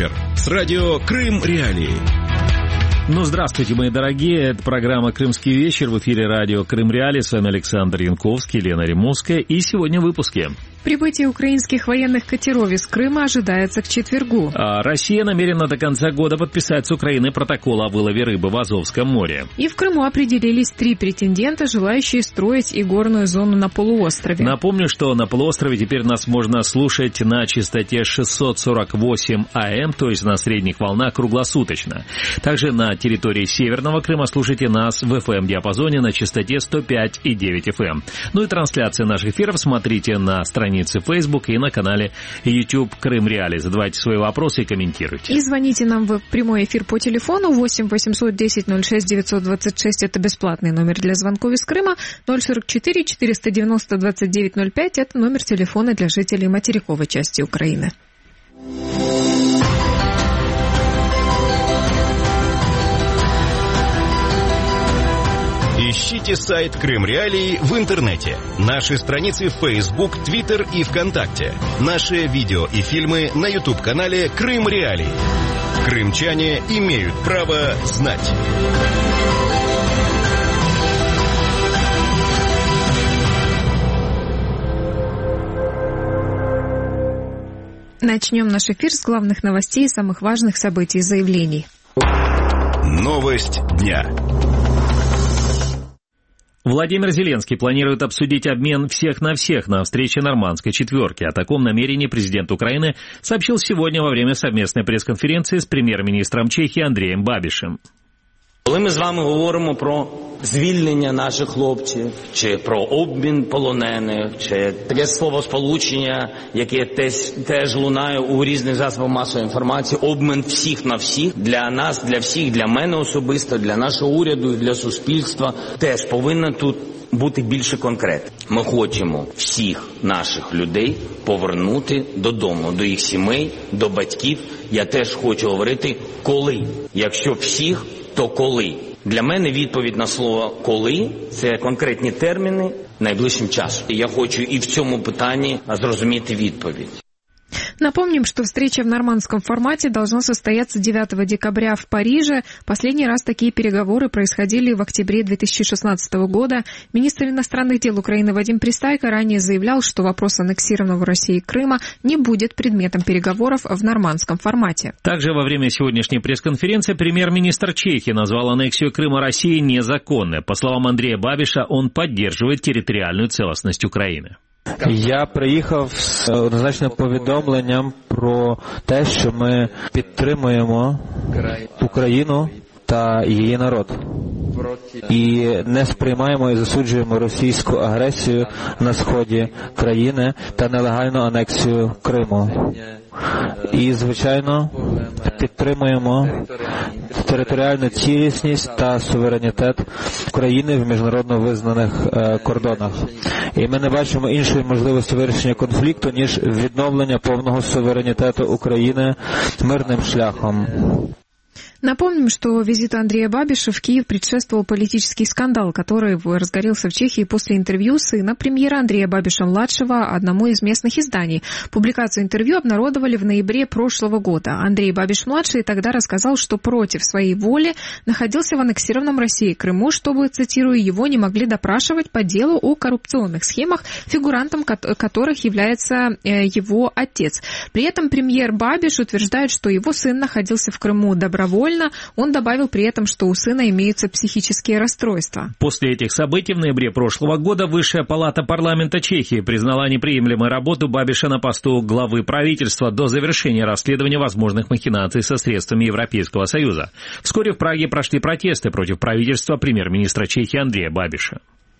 вечер с радио «Крым Реалии». Ну, здравствуйте, мои дорогие. Это программа «Крымский вечер». В эфире радио «Крым Реалии». С вами Александр Янковский, Лена Римовская. И сегодня в выпуске. Прибытие украинских военных катеров из Крыма ожидается к четвергу. Россия намерена до конца года подписать с Украиной протокол о вылове рыбы в Азовском море. И в Крыму определились 3 претендента, желающие строить игорную зону на полуострове. Напомню, что на полуострове теперь нас можно слушать на частоте 648 АМ, то есть на средних волнах круглосуточно. Также на территории Северного Крыма слушайте нас в FM-диапазоне на частоте 105,9 FM. Ну и трансляции наших эфиров смотрите на странице Facebook и на канале YouTube Крым Реалии. Задавайте свои вопросы и комментируйте. И звоните нам в прямой эфир по телефону 8 810 06 926. Это бесплатный номер для звонков из Крыма. 044 490 2905. Это номер телефона для жителей материковой части Украины. Ищите сайт Крым Реалии в интернете. Наши страницы в Facebook, Twitter и ВКонтакте. Наши видео и фильмы на YouTube-канале Крым Реалии. Крымчане имеют право знать. Начнем наш эфир с главных новостей и самых важных событий и заявлений. Новость дня. Владимир Зеленский планирует обсудить обмен всех на встрече Нормандской четверки. О таком намерении президент Украины сообщил сегодня во время совместной пресс-конференции с прем'єр-міністром Чехії Андреєм Бабішем. Коли ми з вами говоримо про звільнення наших хлопців, чи про обмін полонених, чи таке словосполучення, яке теж лунає у різних засобах масової інформації, обмін всіх на всіх, для нас, для всіх, для мене особисто, для нашого уряду і для суспільства, теж повинна тут бути більше конкретно. Ми хочемо всіх наших людей повернути додому, до їх сімей, до батьків. Я теж хочу говорити коли. Якщо всіх, то коли? Для мене відповідь на слово «коли» – це конкретні терміни найближчим часом. Я хочу і в цьому питанні зрозуміти відповідь. Напомним, что встреча в нормандском формате должна состояться 9 декабря в Париже. Последний раз такие переговоры происходили в октябре 2016 года. Министр иностранных дел Украины Вадим Пристайко ранее заявлял, что вопрос аннексированного Россией Крыма не будет предметом переговоров в нормандском формате. Также во время сегодняшней пресс-конференции премьер-министр Чехии назвал аннексию Крыма России незаконной. По словам Андрея Бабіша, он поддерживает территориальную целостность Украины. Я приїхав з однозначним повідомленням про те, що ми підтримуємо Україну та її народ. І не сприймаємо і засуджуємо російську агресію на сході країни та нелегальну анексію Криму. І, звичайно, підтримуємо територіальну цілісність та суверенітет України в міжнародно визнаних кордонах. І ми не бачимо іншої можливості вирішення конфлікту, ніж відновлення повного суверенітету України мирним шляхом. Напомним, что визиту Андрея Бабиша в Киев предшествовал политический скандал, который разгорелся в Чехии после интервью сына премьера Андрея Бабиша-младшего одному из местных изданий. Публикацию интервью обнародовали в ноябре прошлого года. Андрей Бабиш-младший тогда рассказал, что против своей воли находился в аннексированном Россией Крыму, чтобы, цитирую, его не могли допрашивать по делу о коррупционных схемах, фигурантом которых является его отец. При этом премьер Бабиш утверждает, что его сын находился в Крыму добровольно. Он добавил при этом, что у сына имеются психические расстройства. После этих событий в ноябре прошлого года Высшая палата парламента Чехии признала неприемлемой работу Бабиша на посту главы правительства до завершения расследования возможных махинаций со средствами Европейского Союза. Вскоре в Праге прошли протесты против правительства премьер-министра Чехии Андрея Бабиша.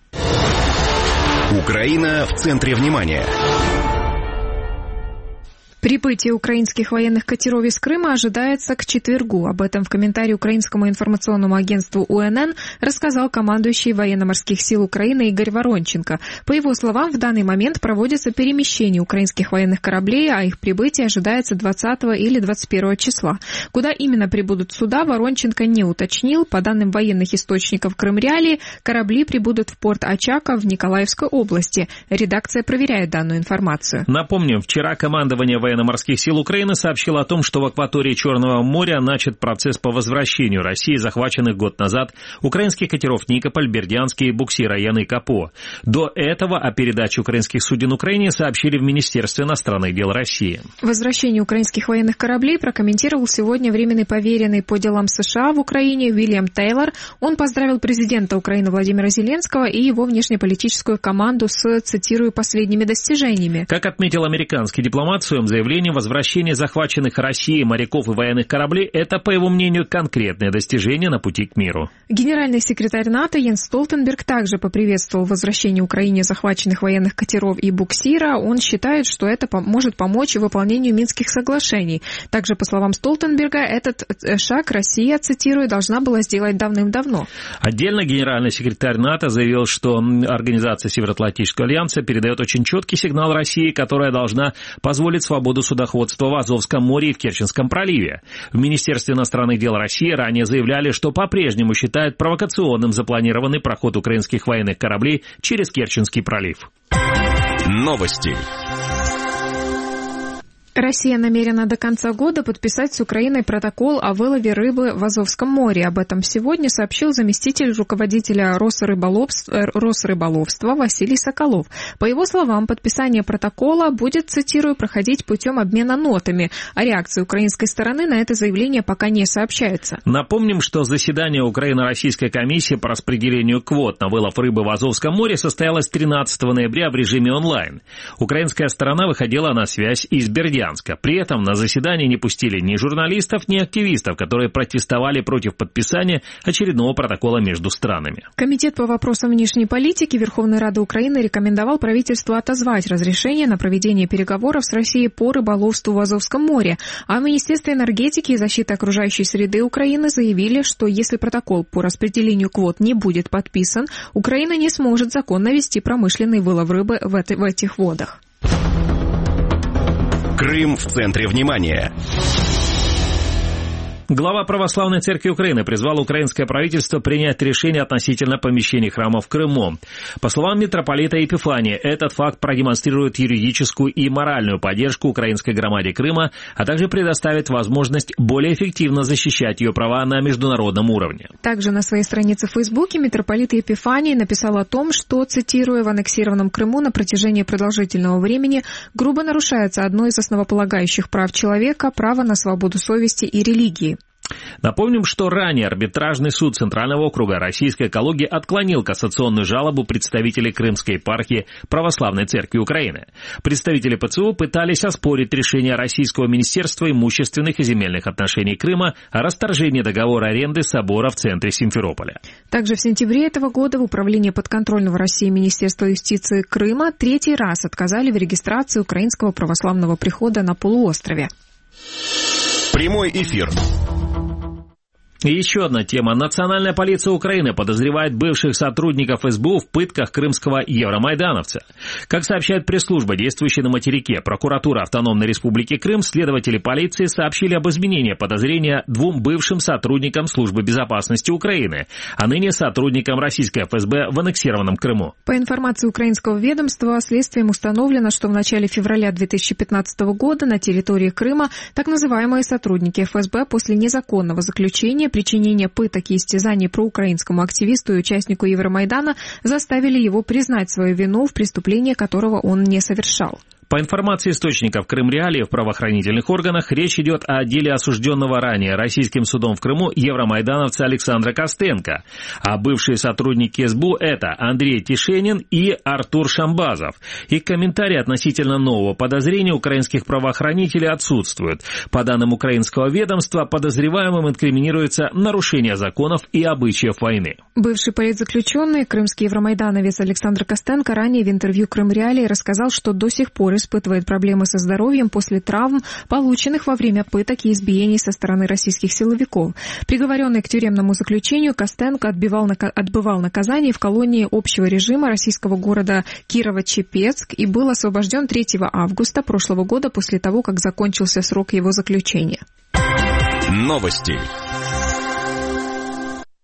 Украина в центре внимания. Прибытие украинских военных катеров из Крыма ожидается к четвергу. Об этом в комментарии украинскому информационному агентству УНН рассказал командующий военно-морских сил Украины Игорь Воронченко. По его словам, в данный момент проводится перемещение украинских военных кораблей, а их прибытие ожидается 20 или 21 числа. Куда именно прибудут суда, Воронченко не уточнил. По данным военных источников Крым Реалии, корабли прибудут в порт Очаков в Николаевской области. Редакция проверяет данную информацию. Напомним, вчера командование военно-морских сил Украины сообщил о том, что в акватории Черного моря начат процесс по возвращению России захваченных год назад украинских катеров «Никополь», «Бердянский», «Буксир», «Яны», «Капо». До этого о передаче украинских суден Украине сообщили в Министерстве иностранных дел России. Возвращение украинских военных кораблей прокомментировал сегодня временный поверенный по делам США в Украине Уильям Тейлор. Он поздравил президента Украины Владимира Зеленского и его внешнеполитическую команду с, цитирую, последними достижениями. Как отметил американский дипломат в своем заявлении, возвращение захваченных Россией моряков и военных кораблей – это, по его мнению, конкретное достижение на пути к миру. Генеральный секретарь НАТО Йенс Столтенберг также поприветствовал возвращение Украине захваченных военных катеров и буксира. Он считает, что это может помочь выполнению Минских соглашений. Также, по словам Столтенберга, этот шаг Россия, цитирую, должна была сделать давным-давно. Отдельно генеральный секретарь НАТО заявил, что Организация Североатлантического альянса передает очень четкий сигнал России, которая должна позволить свободу судоходства в Азовском море и в Керченском проливе. В Министерстве иностранных дел России ранее заявляли, что по-прежнему считают провокационным запланированный проход украинских военных кораблей через Керченский пролив. Новости. Россия намерена до конца года подписать с Украиной протокол о вылове рыбы в Азовском море. Об этом сегодня сообщил заместитель руководителя Росрыболовства Василий Соколов. По его словам, подписание протокола будет, цитирую, проходить путем обмена нотами, а реакции украинской стороны на это заявление пока не сообщается. Напомним, что заседание Украино-Российской комиссии по распределению квот на вылов рыбы в Азовском море состоялось 13 ноября в режиме онлайн. Украинская сторона выходила на связь из Бердянска. При этом на заседание не пустили ни журналистов, ни активистов, которые протестовали против подписания очередного протокола между странами. Комитет по вопросам внешней политики Верховной Рады Украины рекомендовал правительству отозвать разрешение на проведение переговоров с Россией по рыболовству в Азовском море. А в Министерстве энергетики и защиты окружающей среды Украины заявили, что если протокол по распределению квот не будет подписан, Украина не сможет законно вести промышленный вылов рыбы в этих водах. Крым в центре внимания. Глава Православной Церкви Украины призвал украинское правительство принять решение относительно помещений храма в Крыму. По словам митрополита Епифания, этот факт продемонстрирует юридическую и моральную поддержку украинской громаде Крыма, а также предоставит возможность более эффективно защищать ее права на международном уровне. Также на своей странице в Фейсбуке митрополит Епифаний написал о том, что, цитирую, в аннексированном Крыму на протяжении продолжительного времени грубо нарушается одно из основополагающих прав человека – право на свободу совести и религии. Напомним, что ранее арбитражный суд Центрального округа Российской экологии отклонил кассационную жалобу представителей Крымской епархии Православной Церкви Украины. Представители ПЦУ пытались оспорить решение Российского Министерства имущественных и земельных отношений Крыма о расторжении договора аренды собора в центре Симферополя. Также в сентябре этого года в Управлении подконтрольного России Министерства юстиции Крыма третий раз отказали в регистрации Украинского православного прихода на полуострове. Прямой эфир. И еще одна тема. Национальная полиция Украины подозревает бывших сотрудников СБУ в пытках крымского евромайдановца. Как сообщает пресс-служба, действующая на материке прокуратура Автономной Республики Крым, следователи полиции сообщили об изменении подозрения двум бывшим сотрудникам Службы безопасности Украины, а ныне сотрудникам российской ФСБ в аннексированном Крыму. По информации украинского ведомства, следствием установлено, что в начале февраля 2015 года на территории Крыма так называемые сотрудники ФСБ после незаконного заключения причинения пыток и истязаний проукраинскому активисту и участнику Евромайдана заставили его признать свою вину в преступлении, которого он не совершал. По информации источников Крым-Реалии в правоохранительных органах, речь идет о деле осужденного ранее российским судом в Крыму евромайдановца Александра Костенко. А бывшие сотрудники СБУ – это Андрей Тишенин и Артур Шамбазов. Их комментарии относительно нового подозрения украинских правоохранителей отсутствуют. По данным украинского ведомства, подозреваемым инкриминируется нарушение законов и обычаев войны. Бывший политзаключенный, крымский евромайдановец Александр Костенко ранее в интервью Крым-Реалии рассказал, что до сих пор испытывает проблемы со здоровьем после травм, полученных во время пыток и избиений со стороны российских силовиков. Приговоренный к тюремному заключению, Костенко отбывал наказание в колонии общего режима российского города Кирово-Чепецк и был освобожден 3 августа прошлого года после того, как закончился срок его заключения. Новости.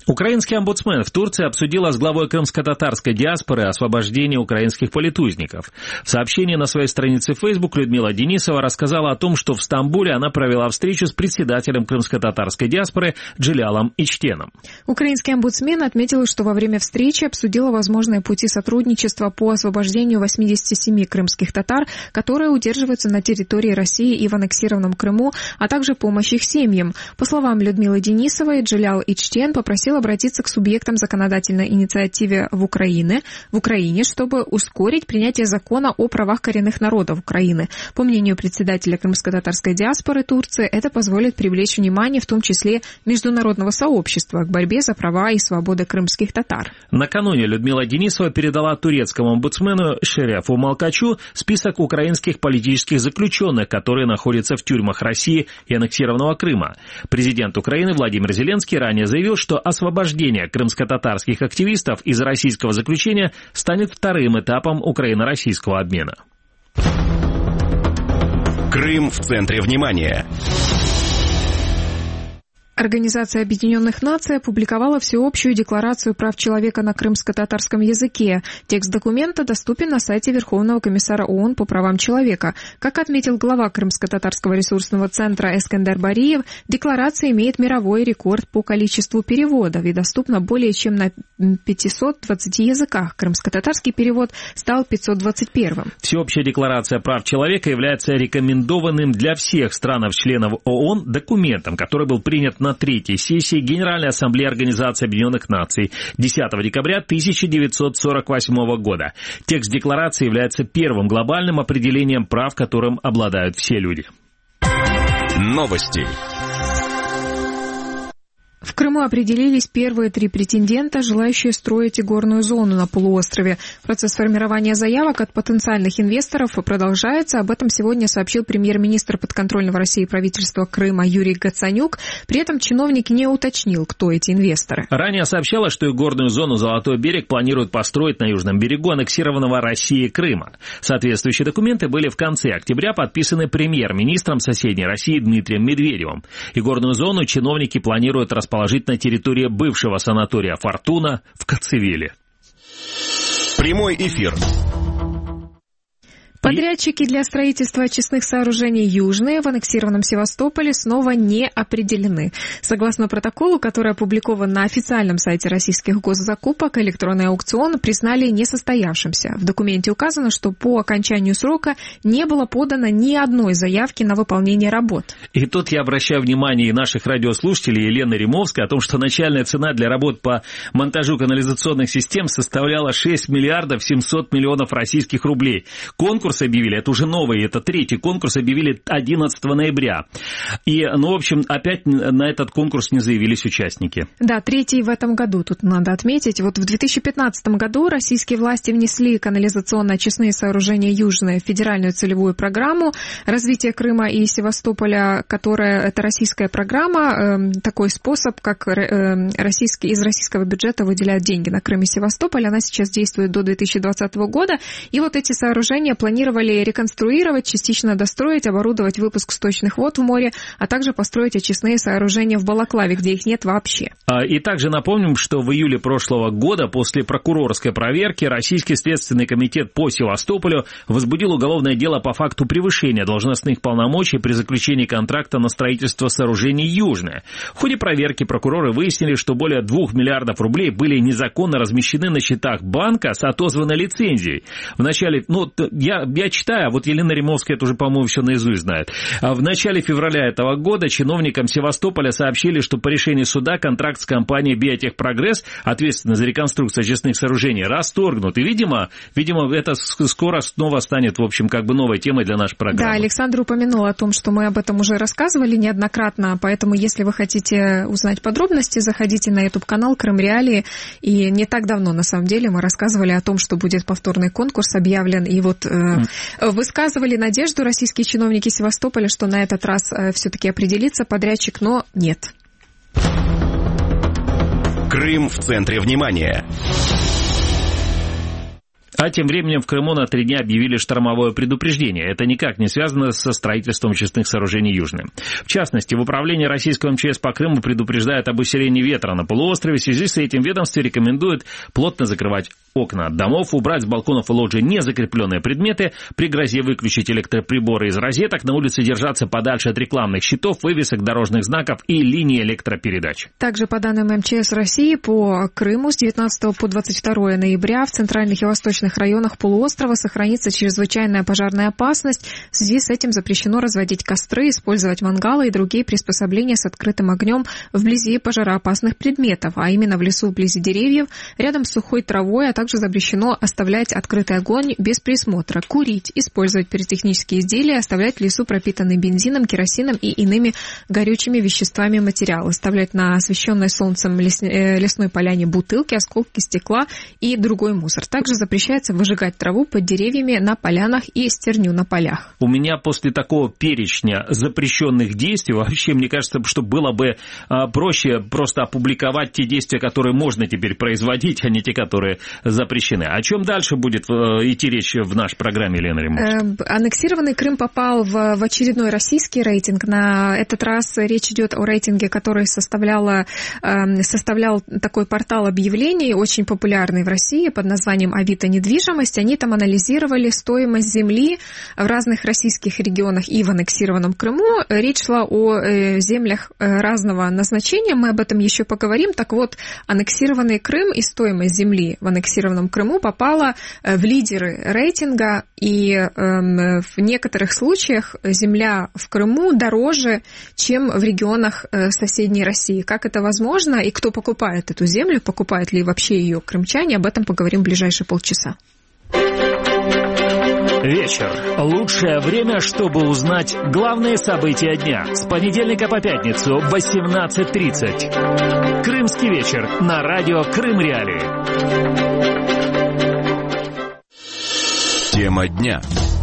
Украинский омбудсмен в Турции обсудила с главой крымско-татарской диаспоры освобождение украинских политузников. В сообщении на своей странице в Facebook Людмила Денисова рассказала о том, что в Стамбуле она провела встречу с председателем крымско-татарской диаспоры Джилялом Ичтеном. Украинский омбудсмен отметил, что во время встречи обсудила возможные пути сотрудничества по освобождению 87 крымских татар, которые удерживаются на территории России и в аннексированном Крыму, а также помощь их семьям. По словам Людмилы Денисовой, Джилял Ичтен попросил обратиться к субъектам законодательной инициативы в Украине, чтобы ускорить принятие закона о правах коренных народов Украины. По мнению председателя крымско-татарской диаспоры Турции, это позволит привлечь внимание, в том числе международного сообщества, к борьбе за права и свободы крымских татар. Накануне Людмила Денисова передала турецкому омбудсмену Шерефу Малкачу список украинских политических заключенных, которые находятся в тюрьмах России и аннексированного Крыма. Президент Украины Владимир Зеленский ранее заявил, что освобождение крымско-татарских активистов из российского заключения станет вторым этапом украино-российского обмена. Крым в центре внимания. Организация Объединенных Наций опубликовала всеобщую декларацию прав человека на крымско-татарском языке. Текст документа доступен на сайте Верховного комиссара ООН по правам человека. Как отметил глава Крымско-татарского ресурсного центра Эскендер Бариев, декларация имеет мировой рекорд по количеству переводов и доступна более чем на 520 языках. Крымско-татарский перевод стал 521-м. Всеобщая декларация прав человека является рекомендованным для всех стран-членов ООН документом, который был принят на третьей сессии Генеральной Ассамблеи Организации Объединенных Наций 10 декабря 1948 года. Текст декларации является первым глобальным определением прав, которым обладают все люди. Новости. В Крыму определились первые 3 претендента, желающие строить игорную зону на полуострове. Процесс формирования заявок от потенциальных инвесторов продолжается. Об этом сегодня сообщил премьер-министр подконтрольного России правительства Крыма Юрий Гацанюк. При этом чиновник не уточнил, кто эти инвесторы. Ранее сообщалось, что игорную зону «Золотой берег» планируют построить на южном берегу аннексированного Россией Крыма. Соответствующие документы были в конце октября подписаны премьер-министром соседней России Дмитрием Медведевым. Игорную зону чиновники планируют расположить на территории бывшего санатория «Фортуна» в Коцевеле. Прямой эфир. Подрядчики для строительства очистных сооружений «Южные» в аннексированном Севастополе снова не определены. Согласно протоколу, который опубликован на официальном сайте российских госзакупок, электронный аукцион признали несостоявшимся. В документе указано, что по окончанию срока не было подано ни одной заявки на выполнение работ. И тут я обращаю внимание наших радиослушателей Елены Римовской о том, что начальная цена для работ по монтажу канализационных систем составляла 6 миллиардов 700 миллионов российских рублей. Конкурс объявили, это уже новый, это третий конкурс, объявили 11 ноября. И, в общем, опять на этот конкурс не заявились участники. Да, третий в этом году, тут надо отметить. Вот в 2015 году российские власти внесли канализационно-очистные сооружения «Южные» в федеральную целевую программу развития Крыма и Севастополя, которая, это российская программа, такой способ, как из российского бюджета выделяют деньги на Крым и Севастополь. Она сейчас действует до 2020 года. И вот эти сооружения планировали реконструировать, частично достроить, оборудовать выпуск сточных вод в море, а также построить очистные сооружения в Балаклаве, где их нет вообще. И также напомним, что в июле прошлого года после прокурорской проверки Российский следственный комитет по Севастополю возбудил уголовное дело по факту превышения должностных полномочий при заключении контракта на строительство сооружений «Южное». В ходе проверки прокуроры выяснили, что более 2 миллиардов рублей были незаконно размещены на счетах банка с отозванной лицензией. Вначале, я читаю, а вот Елена Римовская это уже, по-моему, все наизусть знает. В начале февраля этого года чиновникам Севастополя сообщили, что по решению суда контракт с компанией «Биотехпрогресс», ответственной за реконструкцию очистных сооружений, расторгнут. И, видимо, это скоро снова станет, в общем, как бы новой темой для нашей программы. Да, Александр упомянул о том, что мы об этом уже рассказывали неоднократно, поэтому, если вы хотите узнать подробности, заходите на YouTube-канал «Крым Реалии». И не так давно, на самом деле, мы рассказывали о том, что будет повторный конкурс объявлен, и вот высказывали надежду российские чиновники Севастополя, что на этот раз все-таки определится подрядчик, но нет. Крым в центре внимания. А тем временем в Крыму на 3 дня объявили штормовое предупреждение. Это никак не связано со строительством очистных сооружений Южное. В частности, в управлении российского МЧС по Крыму предупреждают об усилении ветра на полуострове. В связи с этим ведомство рекомендует плотно закрывать окна от домов, убрать с балконов и лоджий незакрепленные предметы, при грозе выключить электроприборы из розеток, на улице держаться подальше от рекламных щитов, вывесок, дорожных знаков и линий электропередач. Также по данным МЧС России, по Крыму с 19 по 22 ноября в центральных и восточных районах полуострова сохранится чрезвычайная пожарная опасность. В связи с этим запрещено разводить костры, использовать мангалы и другие приспособления с открытым огнем вблизи пожароопасных предметов, а именно в лесу вблизи деревьев, рядом с сухой травой, а также запрещено оставлять открытый огонь без присмотра, курить, использовать пиротехнические изделия, оставлять в лесу пропитанный бензином, керосином и иными горючими веществами материалы, оставлять на освещенной солнцем лесной поляне бутылки, осколки стекла и другой мусор. Также запрещается выжигать траву под деревьями на полянах и стерню на полях. У меня после такого перечня запрещенных действий вообще, мне кажется, что было бы проще просто опубликовать те действия, которые можно теперь производить, а не те, которые запрещены. О чем дальше будет идти речь в нашей программе, Елена Римовна? Аннексированный Крым попал в очередной российский рейтинг. На этот раз речь идет о рейтинге, который составлял такой портал объявлений, очень популярный в России, под названием «Авито недвижимость». Они там анализировали стоимость земли в разных российских регионах и в аннексированном Крыму. Речь шла о землях разного назначения, мы об этом еще поговорим. Так вот, аннексированный Крым и стоимость земли в аннексированном Крыму попала в лидеры рейтинга, и в некоторых случаях земля в Крыму дороже, чем в регионах соседней России. Как это возможно и кто покупает эту землю, покупают ли вообще ее крымчане, об этом поговорим в ближайшие полчаса. Вечер. Лучшее время, чтобы узнать главные события дня. С понедельника по пятницу в 18:30. Крымский вечер на радио Крым Реалии. Тема дня.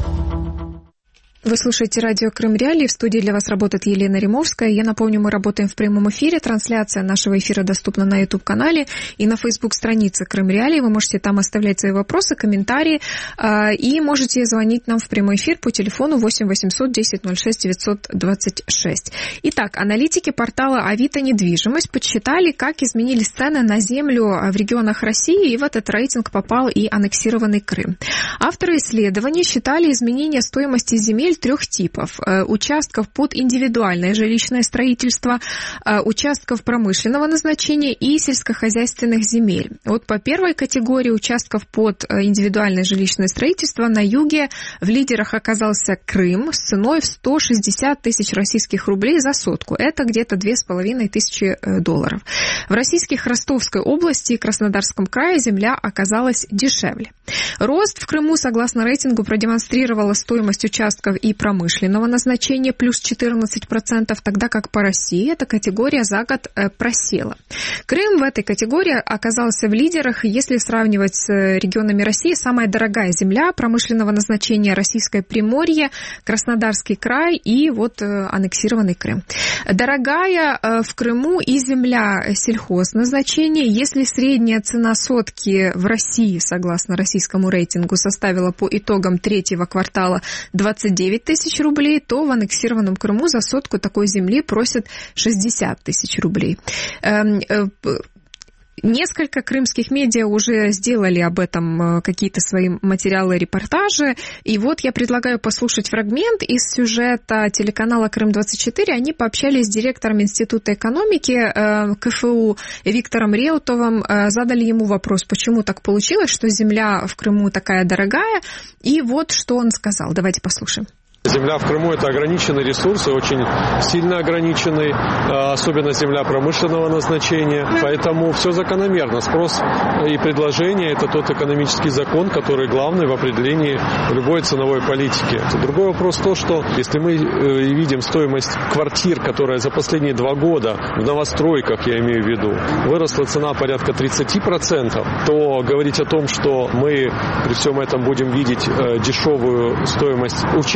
Вы слушаете радио Крым Реалии. В студии для вас работает Елена Римовская. Я напомню, мы работаем в прямом эфире. Трансляция нашего эфира доступна на YouTube-канале и на Facebook-странице Крым Реалии. Вы можете там оставлять свои вопросы, комментарии и можете звонить нам в прямой эфир по телефону 8 800 10 06 926. Итак, аналитики портала Авито недвижимость подсчитали, как изменились цены на землю в регионах России, и в этот рейтинг попал и аннексированный Крым. Авторы исследования считали изменение стоимости земель 3 типов. Участков под индивидуальное жилищное строительство, участков промышленного назначения и сельскохозяйственных земель. Вот по первой категории участков под индивидуальное жилищное строительство на юге в лидерах оказался Крым с ценой в 160 тысяч российских рублей за сотку. Это где-то $2500. В российских Ростовской области и Краснодарском крае земля оказалась дешевле. Рост в Крыму, согласно рейтингу, продемонстрировала стоимость участков и промышленного назначения плюс 14%, тогда как по России эта категория за год просела. Крым в этой категории оказался в лидерах. Если сравнивать с регионами России, самая дорогая земля промышленного назначения — Российское Приморье, Краснодарский край и вот аннексированный Крым. Дорогая в Крыму и земля сельхозназначения. Если средняя цена сотки в России, согласно российскому рейтингу, составила по итогам третьего квартала 29 тысяч рублей, то в аннексированном Крыму за сотку такой земли просят 60 тысяч рублей. Несколько крымских медиа уже сделали об этом какие-то свои материалы, репортажи. И вот я предлагаю послушать фрагмент из сюжета телеканала «Крым-24». Они пообщались с директором Института экономики КФУ Виктором Реутовым, задали ему вопрос, почему так получилось, что земля в Крыму такая дорогая. И вот что он сказал. Давайте послушаем. Земля в Крыму – это ограниченный ресурс, и очень сильно ограниченный, особенно земля промышленного назначения. Поэтому все закономерно. Спрос и предложение – это тот экономический закон, который главный в определении любой ценовой политики. Другой вопрос то, что если мы видим стоимость квартир, которая за последние 2 года в новостройках, я имею в виду, выросла цена порядка 30%, то говорить о том, что мы при всем этом будем видеть дешевую стоимость участков под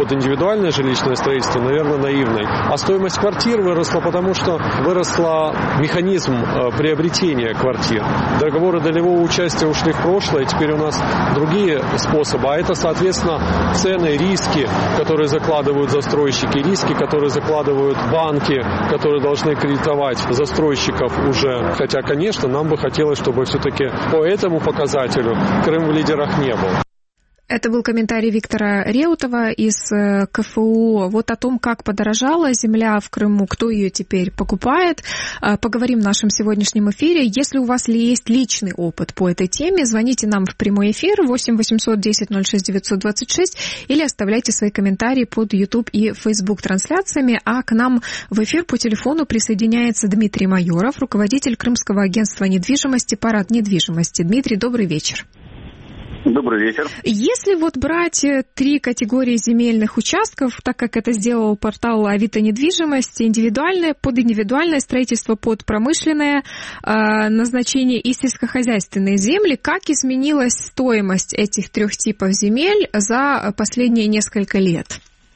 под индивидуальное жилищное строительство, наверное, наивной. А стоимость квартир выросла, потому что выросла механизм приобретения квартир. Договоры долевого участия ушли в прошлое, теперь у нас другие способы. А это, соответственно, цены, риски, которые закладывают застройщики, риски, которые закладывают банки, которые должны кредитовать застройщиков уже. Хотя, конечно, нам бы хотелось, чтобы все-таки по этому показателю Крым в лидерах не был. Это был комментарий Виктора Реутова из КФУ. Вот о том, как подорожала земля в Крыму, кто ее теперь покупает, поговорим в нашем сегодняшнем эфире. Если у вас есть личный опыт по этой теме, звоните нам в прямой эфир 8 800 10 06 926 или оставляйте свои комментарии под YouTube и Facebook трансляциями. А к нам в эфир по телефону присоединяется Дмитрий Майоров, руководитель Крымского агентства недвижимости «Парад недвижимости». Дмитрий, добрый вечер. Добрый вечер. Если вот брать 3 категории земельных участков, так как это сделал портал Авито недвижимость, индивидуальное, под индивидуальное строительство, под промышленное назначение и сельскохозяйственные земли, как изменилась стоимость этих 3 типов земель за последние несколько лет?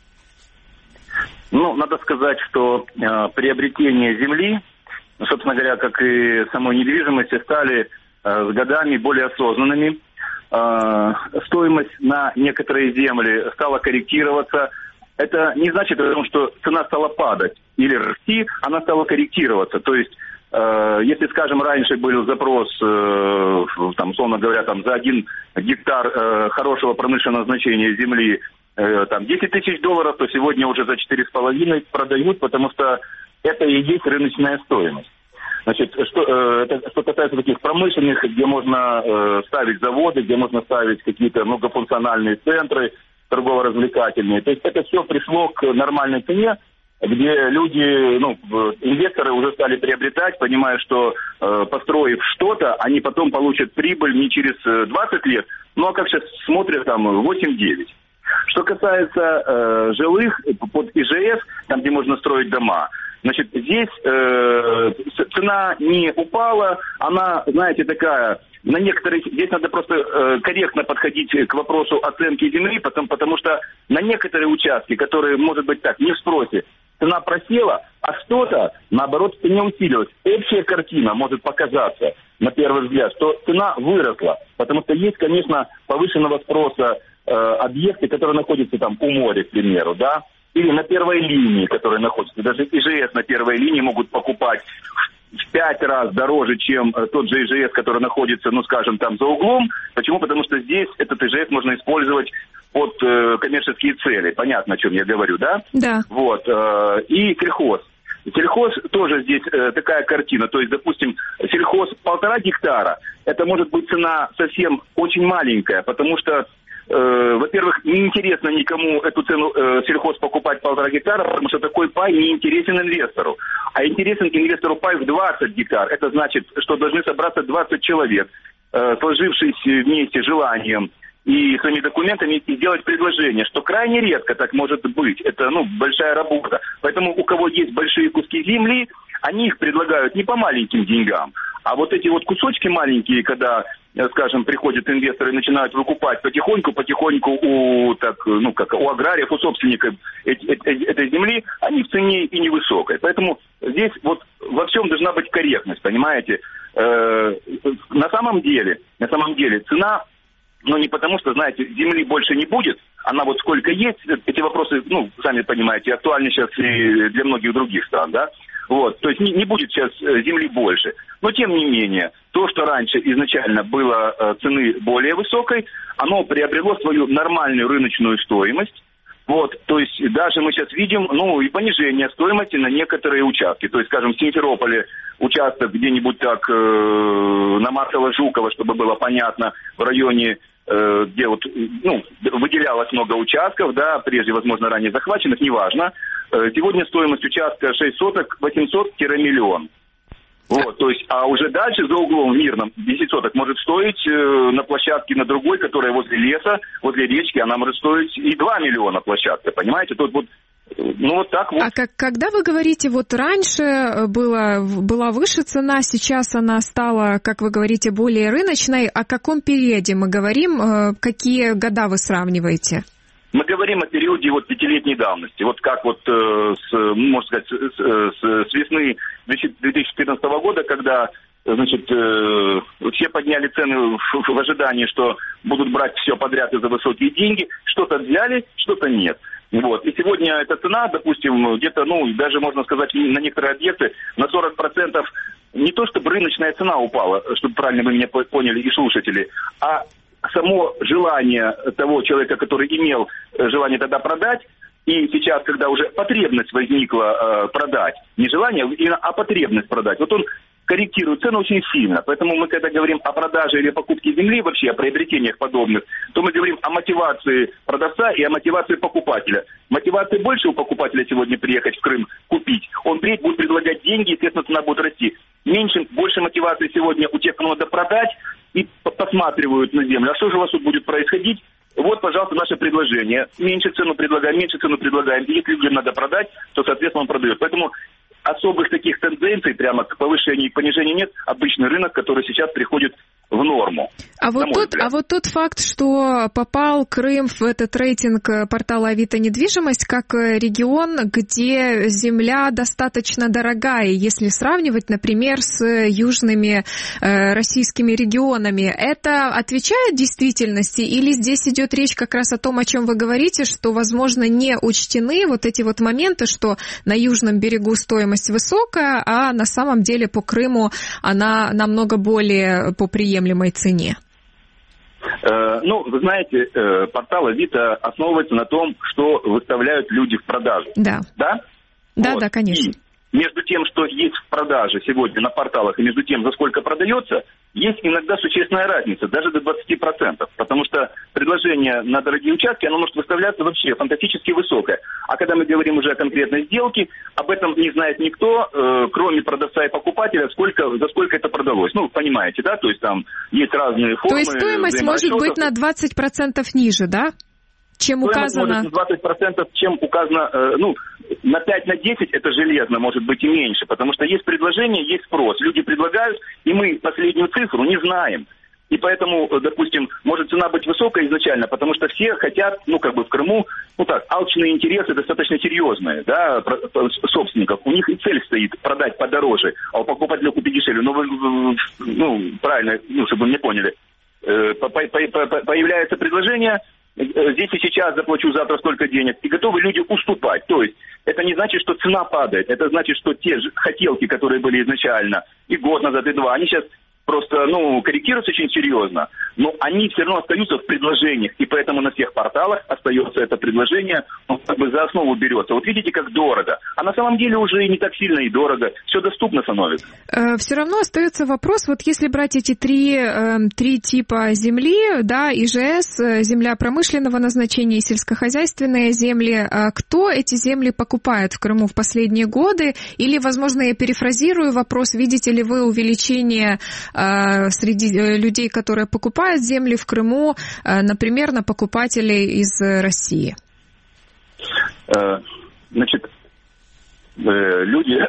Ну, надо сказать, что приобретение земли, собственно говоря, как и самой недвижимости, стали с годами более осознанными. Стоимость на некоторые земли стала корректироваться. Это не значит, что цена стала падать или расти, она стала корректироваться. То есть, если, скажем, раньше был запрос, там, условно говоря, там, за 1 гектар хорошего промышленного значения земли там, $10 тысяч, то сегодня уже за 4,5 продают, потому что это и есть рыночная стоимость. Значит, что касается таких промышленных, где можно ставить заводы, где можно ставить какие-то многофункциональные центры торгово-развлекательные. То есть это все пришло к нормальной цене, где люди, инвесторы уже стали приобретать, понимая, что построив что-то, они потом получат прибыль не через 20 лет, а как сейчас смотрят, там, 8-9. Что касается жилых под ИЖС, там, где можно строить дома, значит, здесь цена не упала, она, знаете, такая, на некоторых, здесь надо просто корректно подходить к вопросу оценки земли, потому что на некоторые участки, которые, может быть, так, не в спросе, цена просела, а что-то, наоборот, цена усилилась. Общая картина может показаться, на первый взгляд, что цена выросла, потому что есть, конечно, повышенного спроса объекты, которые находятся там у моря, к примеру, да, или на первой линии, которые находятся. Даже ИЖС на первой линии могут покупать в 5 раз дороже, чем тот же ИЖС, который находится, скажем, там за углом. Почему? Потому что здесь этот ИЖС можно использовать под коммерческие цели. Понятно, о чем я говорю, да? Да. Вот. И сельхоз. Сельхоз тоже здесь такая картина. То есть, допустим, сельхоз 1,5 гектара, это может быть цена совсем очень маленькая, потому что во-первых, неинтересно никому эту цену сельхоз покупать 1,5 гектара, потому что такой пай не интересен инвестору. А интересен инвестору пай в 20 гектар. Это значит, что должны собраться 20 человек, сложившись вместе желанием и своими документами, и сделать предложение, что крайне редко так может быть. Это, большая работа. Поэтому у кого есть большие куски земли, они их предлагают не по маленьким деньгам, а вот эти вот кусочки маленькие, когда, скажем, приходят инвесторы и начинают выкупать потихоньку у аграриев, у собственников этой земли, они в цене и невысокой. Поэтому здесь вот во всем должна быть корректность, понимаете? На самом деле цена, не потому что, знаете, земли больше не будет, она вот сколько есть, эти вопросы, сами понимаете, актуальны сейчас и для многих других стран, да? Вот, то есть не будет сейчас земли больше. Но тем не менее, то, что раньше изначально было цены более высокой, оно приобрело свою нормальную рыночную стоимость. Вот, то есть даже мы сейчас видим, и понижение стоимости на некоторые участки. То есть, скажем, в Симферополе участок где-нибудь так на Маршала Жукова, чтобы было понятно, в районе, где выделялось много участков, да, прежде, возможно, ранее захваченных, неважно. Сегодня стоимость участка 6 соток 800-1 Вот, то есть, а уже дальше за углом в Мирном 10 соток может стоить на площадке на другой, которая возле леса, возле речки, она может стоить и 2 миллиона площадка, понимаете? Тут вот, вот так вот. А когда вы говорите, вот раньше была выше цена, сейчас она стала, как вы говорите, более рыночной, о каком периоде мы говорим, какие года вы сравниваете? Мы говорим о периоде вот 5-летней давности. Вот как вот, можно сказать, с весны 2014 года, когда, значит, все подняли цены в ожидании, что будут брать все подряд и за высокие деньги. Что-то взяли, что-то нет. Вот. И сегодня эта цена, допустим, где-то, даже можно сказать, на некоторые объекты на 40% не то чтобы рыночная цена упала, чтобы правильно вы меня поняли и слушатели, а само желание того человека, который имел желание тогда продать, и сейчас, когда уже потребность возникла продать, не желание, а потребность продать, вот он корректирует цену очень сильно. Поэтому мы, когда говорим о продаже или покупке земли, вообще о приобретениях подобных, то мы говорим о мотивации продавца и о мотивации покупателя. Мотивации больше у покупателя сегодня приехать в Крым, купить. Он приедет, будет предлагать деньги, естественно, цена будет расти. Больше мотивации сегодня у тех, кому надо продать, и посматривают на землю. А что же у вас тут будет происходить? Вот, пожалуйста, наше предложение. Меньше цену предлагаем. И если людям надо продать, то, соответственно, он продает. Поэтому особых таких тенденций прямо к повышению и понижению нет. Обычный рынок, который сейчас приходит в норму. А вот тот факт, что попал Крым в этот рейтинг портала Авито недвижимость как регион, где земля достаточно дорогая, если сравнивать, например, с южными российскими регионами, это отвечает действительности или здесь идет речь как раз о том, о чем вы говорите, что, возможно, не учтены вот эти вот моменты, что на южном берегу стоимость высокая, а на самом деле по Крыму она намного более по приемлемой цене? Вы знаете, портал Авито основывается на том, что выставляют люди в продажу. Да. Да? Да, конечно. И между тем, что есть в продаже сегодня на порталах, и между тем, за сколько продается, есть иногда существенная разница, даже до 20%. Потому что предложение на дорогие участки, оно может выставляться вообще фантастически высокое. А когда мы говорим уже о конкретной сделке, об этом не знает никто, кроме продавца и покупателя, за сколько это продалось. Понимаете, да? То есть там есть разные формы. То есть стоимость может быть на 20% ниже, да? Чем указано? Может, 20%, чем указано, на 5-10 это железно, может быть и меньше, потому что есть предложение, есть спрос. Люди предлагают, и мы последнюю цифру не знаем. И поэтому, допустим, может цена быть высокая изначально, потому что все хотят, в Крыму, алчные интересы достаточно серьезные, да, собственников. У них и цель стоит продать подороже, а у покупателя купить дешевле. Правильно, чтобы вы меня поняли. Появляется предложение, здесь и сейчас заплачу завтра столько денег, и готовы люди уступать. То есть это не значит, что цена падает, это значит, что те же хотелки, которые были изначально и год назад, и два, они сейчас просто, корректируются очень серьезно, но они все равно остаются в предложениях, и поэтому на всех порталах остается это предложение, за основу берется. Вот видите, как дорого. А на самом деле уже не так сильно и дорого, все доступно становится. Все равно остается вопрос, вот если брать эти три типа земли, да, ИЖС, земля промышленного назначения и сельскохозяйственные земли, кто эти земли покупает в Крыму в последние годы? Или, возможно, я перефразирую вопрос, видите ли вы увеличение среди людей, которые покупают земли в Крыму, например, на покупателей из России? Люди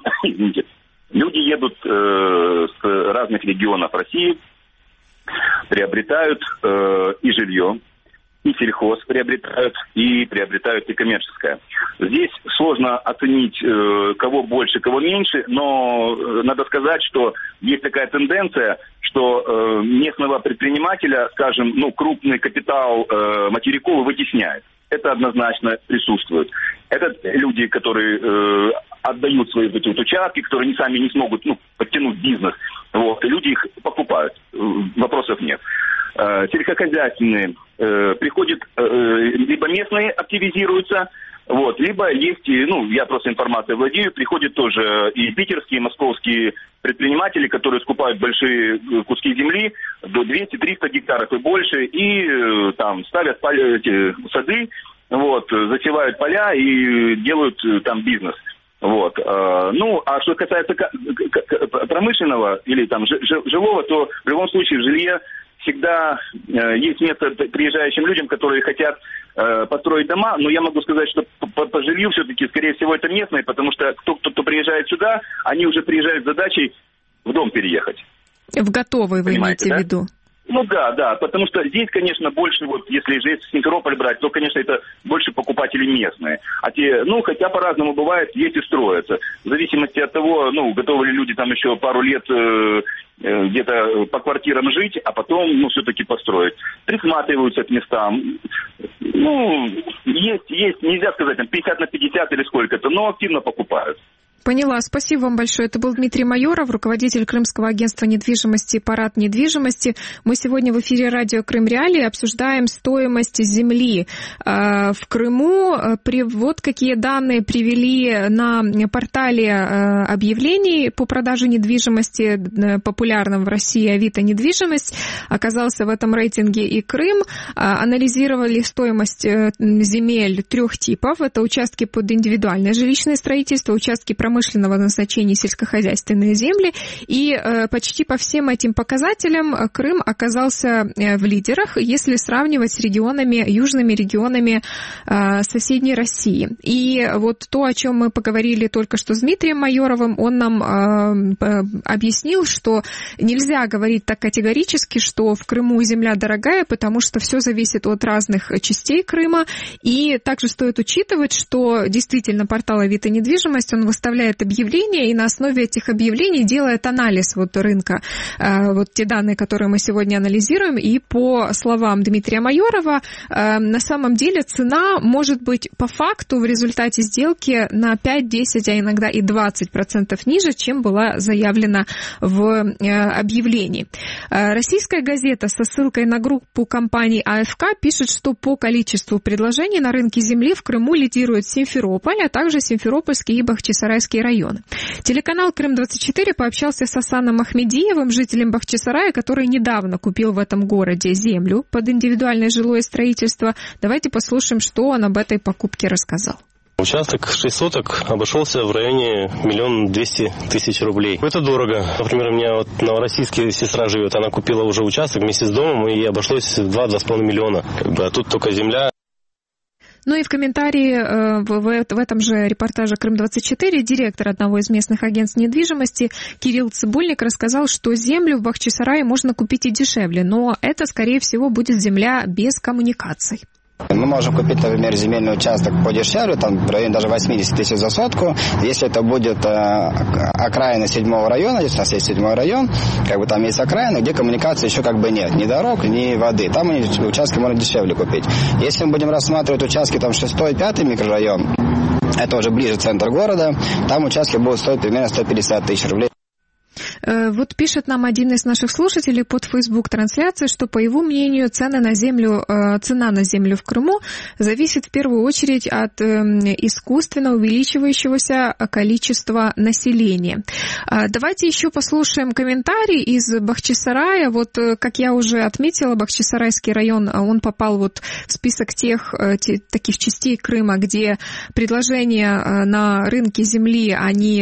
едут с разных регионов России, приобретают и жилье, и сельхоз приобретают и коммерческое. Здесь сложно оценить, кого больше, кого меньше, но надо сказать, что есть такая тенденция, что местного предпринимателя, скажем, крупный капитал материковый вытесняет. Это однозначно присутствует. Это люди, которые отдают свои участки, которые сами не смогут подтянуть бизнес. И люди их покупают. Вопросов нет. Сельскохозяйственные приходят, либо местные активизируются, либо есть, я просто информацией владею, приходят тоже и питерские, и московские предприниматели, которые скупают большие куски земли до 200-300 гектаров и больше, и там ставят сады, засевают поля и делают там бизнес. А что касается промышленного или там жилого, то в любом случае в жилье всегда есть место приезжающим людям, которые хотят построить дома, но я могу сказать, что по жилью все-таки, скорее всего, это местные, потому что кто приезжает сюда, они уже приезжают с задачей в дом переехать. В готовый вы имеете в виду? Ну да, потому что здесь, конечно, больше, вот если же Симферополь брать, то, конечно, это больше покупатели местные. А те, хотя по-разному бывает, есть и строятся. В зависимости от того, готовы ли люди там еще пару лет где-то по квартирам жить, а потом, все-таки построить. Присматриваются к местам. Есть, нельзя сказать, там 50 на 50 или сколько-то, но активно покупают. Поняла. Спасибо вам большое. Это был Дмитрий Майоров, руководитель Крымского агентства недвижимости «Парад недвижимости». Мы сегодня в эфире радио «Крым Реалии» обсуждаем стоимость земли в Крыму. Вот какие данные привели на портале объявлений по продаже недвижимости, популярном в России Авито недвижимость. Оказался в этом рейтинге и Крым. Анализировали стоимость земель 3 типов. Это участки под индивидуальное жилищное строительство, участки промышленного назначения, сельскохозяйственные земли. И почти по всем этим показателям Крым оказался в лидерах, если сравнивать с регионами, южными регионами соседней России. И вот то, о чем мы поговорили только что с Дмитрием Майоровым, он нам объяснил, что нельзя говорить так категорически, что в Крыму земля дорогая, потому что все зависит от разных частей Крыма. И также стоит учитывать, что действительно портал Авито недвижимость, он выставляет объявления, и на основе этих объявлений делает анализ рынка. Вот те данные, которые мы сегодня анализируем, и по словам Дмитрия Майорова, на самом деле цена может быть по факту в результате сделки на 5, 10, а иногда и 20% ниже, чем была заявлена в объявлении. Российская газета со ссылкой на группу компаний АФК пишет, что по количеству предложений на рынке земли в Крыму лидирует Симферополь, а также Симферопольский и Бахчисарайский районы. Телеканал «Крым-24» пообщался с Асаном Ахмедиевым, жителем Бахчисарая, который недавно купил в этом городе землю под индивидуальное жилое строительство. Давайте послушаем, что он об этой покупке рассказал. Участок 6 соток обошелся в районе 1 200 000 рублей. Это дорого. Например, у меня в Новороссийске сестра живет, она купила уже участок вместе с домом, и обошлось 2-2,5 миллиона. А тут только земля. И в комментарии в этом же репортаже «Крым-24» директор одного из местных агентств недвижимости Кирилл Цыбульник рассказал, что землю в Бахчисарае можно купить и дешевле, но это, скорее всего, будет земля без коммуникаций. Мы можем купить, например, земельный участок подешевле, там в районе даже 80 000 за сотку. Если это будет окраина 7-го района, здесь у нас есть 7-й район, там есть окраина, где коммуникации еще нет, ни дорог, ни воды. Там участки можно дешевле купить. Если мы будем рассматривать участки 6-й, 5-й микрорайон, это уже ближе к центру города, там участки будут стоить примерно 150 000 рублей. Вот пишет нам один из наших слушателей под Facebook-трансляцией, что, по его мнению, цена на землю в Крыму зависит в первую очередь от искусственно увеличивающегося количества населения. Давайте еще послушаем комментарий из Бахчисарая. Вот, как я уже отметила, Бахчисарайский район, он попал в список таких частей Крыма, где предложения на рынке земли,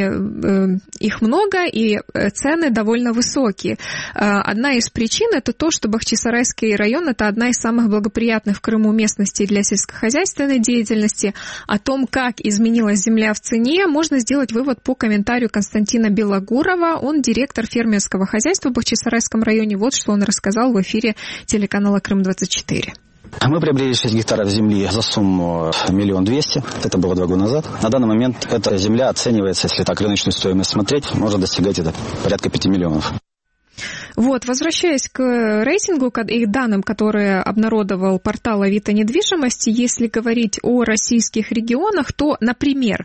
их много, и цены довольно высокие. Одна из причин – это то, что Бахчисарайский район – это одна из самых благоприятных в Крыму местностей для сельскохозяйственной деятельности. О том, как изменилась земля в цене, можно сделать вывод по комментарию Константина Белогурова. Он директор фермерского хозяйства в Бахчисарайском районе. Вот что он рассказал в эфире телеканала «Крым-24». Мы приобрели 6 гектаров земли за сумму 1 200 000. Это было 2 года назад. На данный момент эта земля оценивается, если так рыночную стоимость смотреть, может достигать порядка 5 миллионов. Вот, возвращаясь к рейтингу и данным, которые обнародовал портал Авито недвижимости, если говорить о российских регионах, то, например,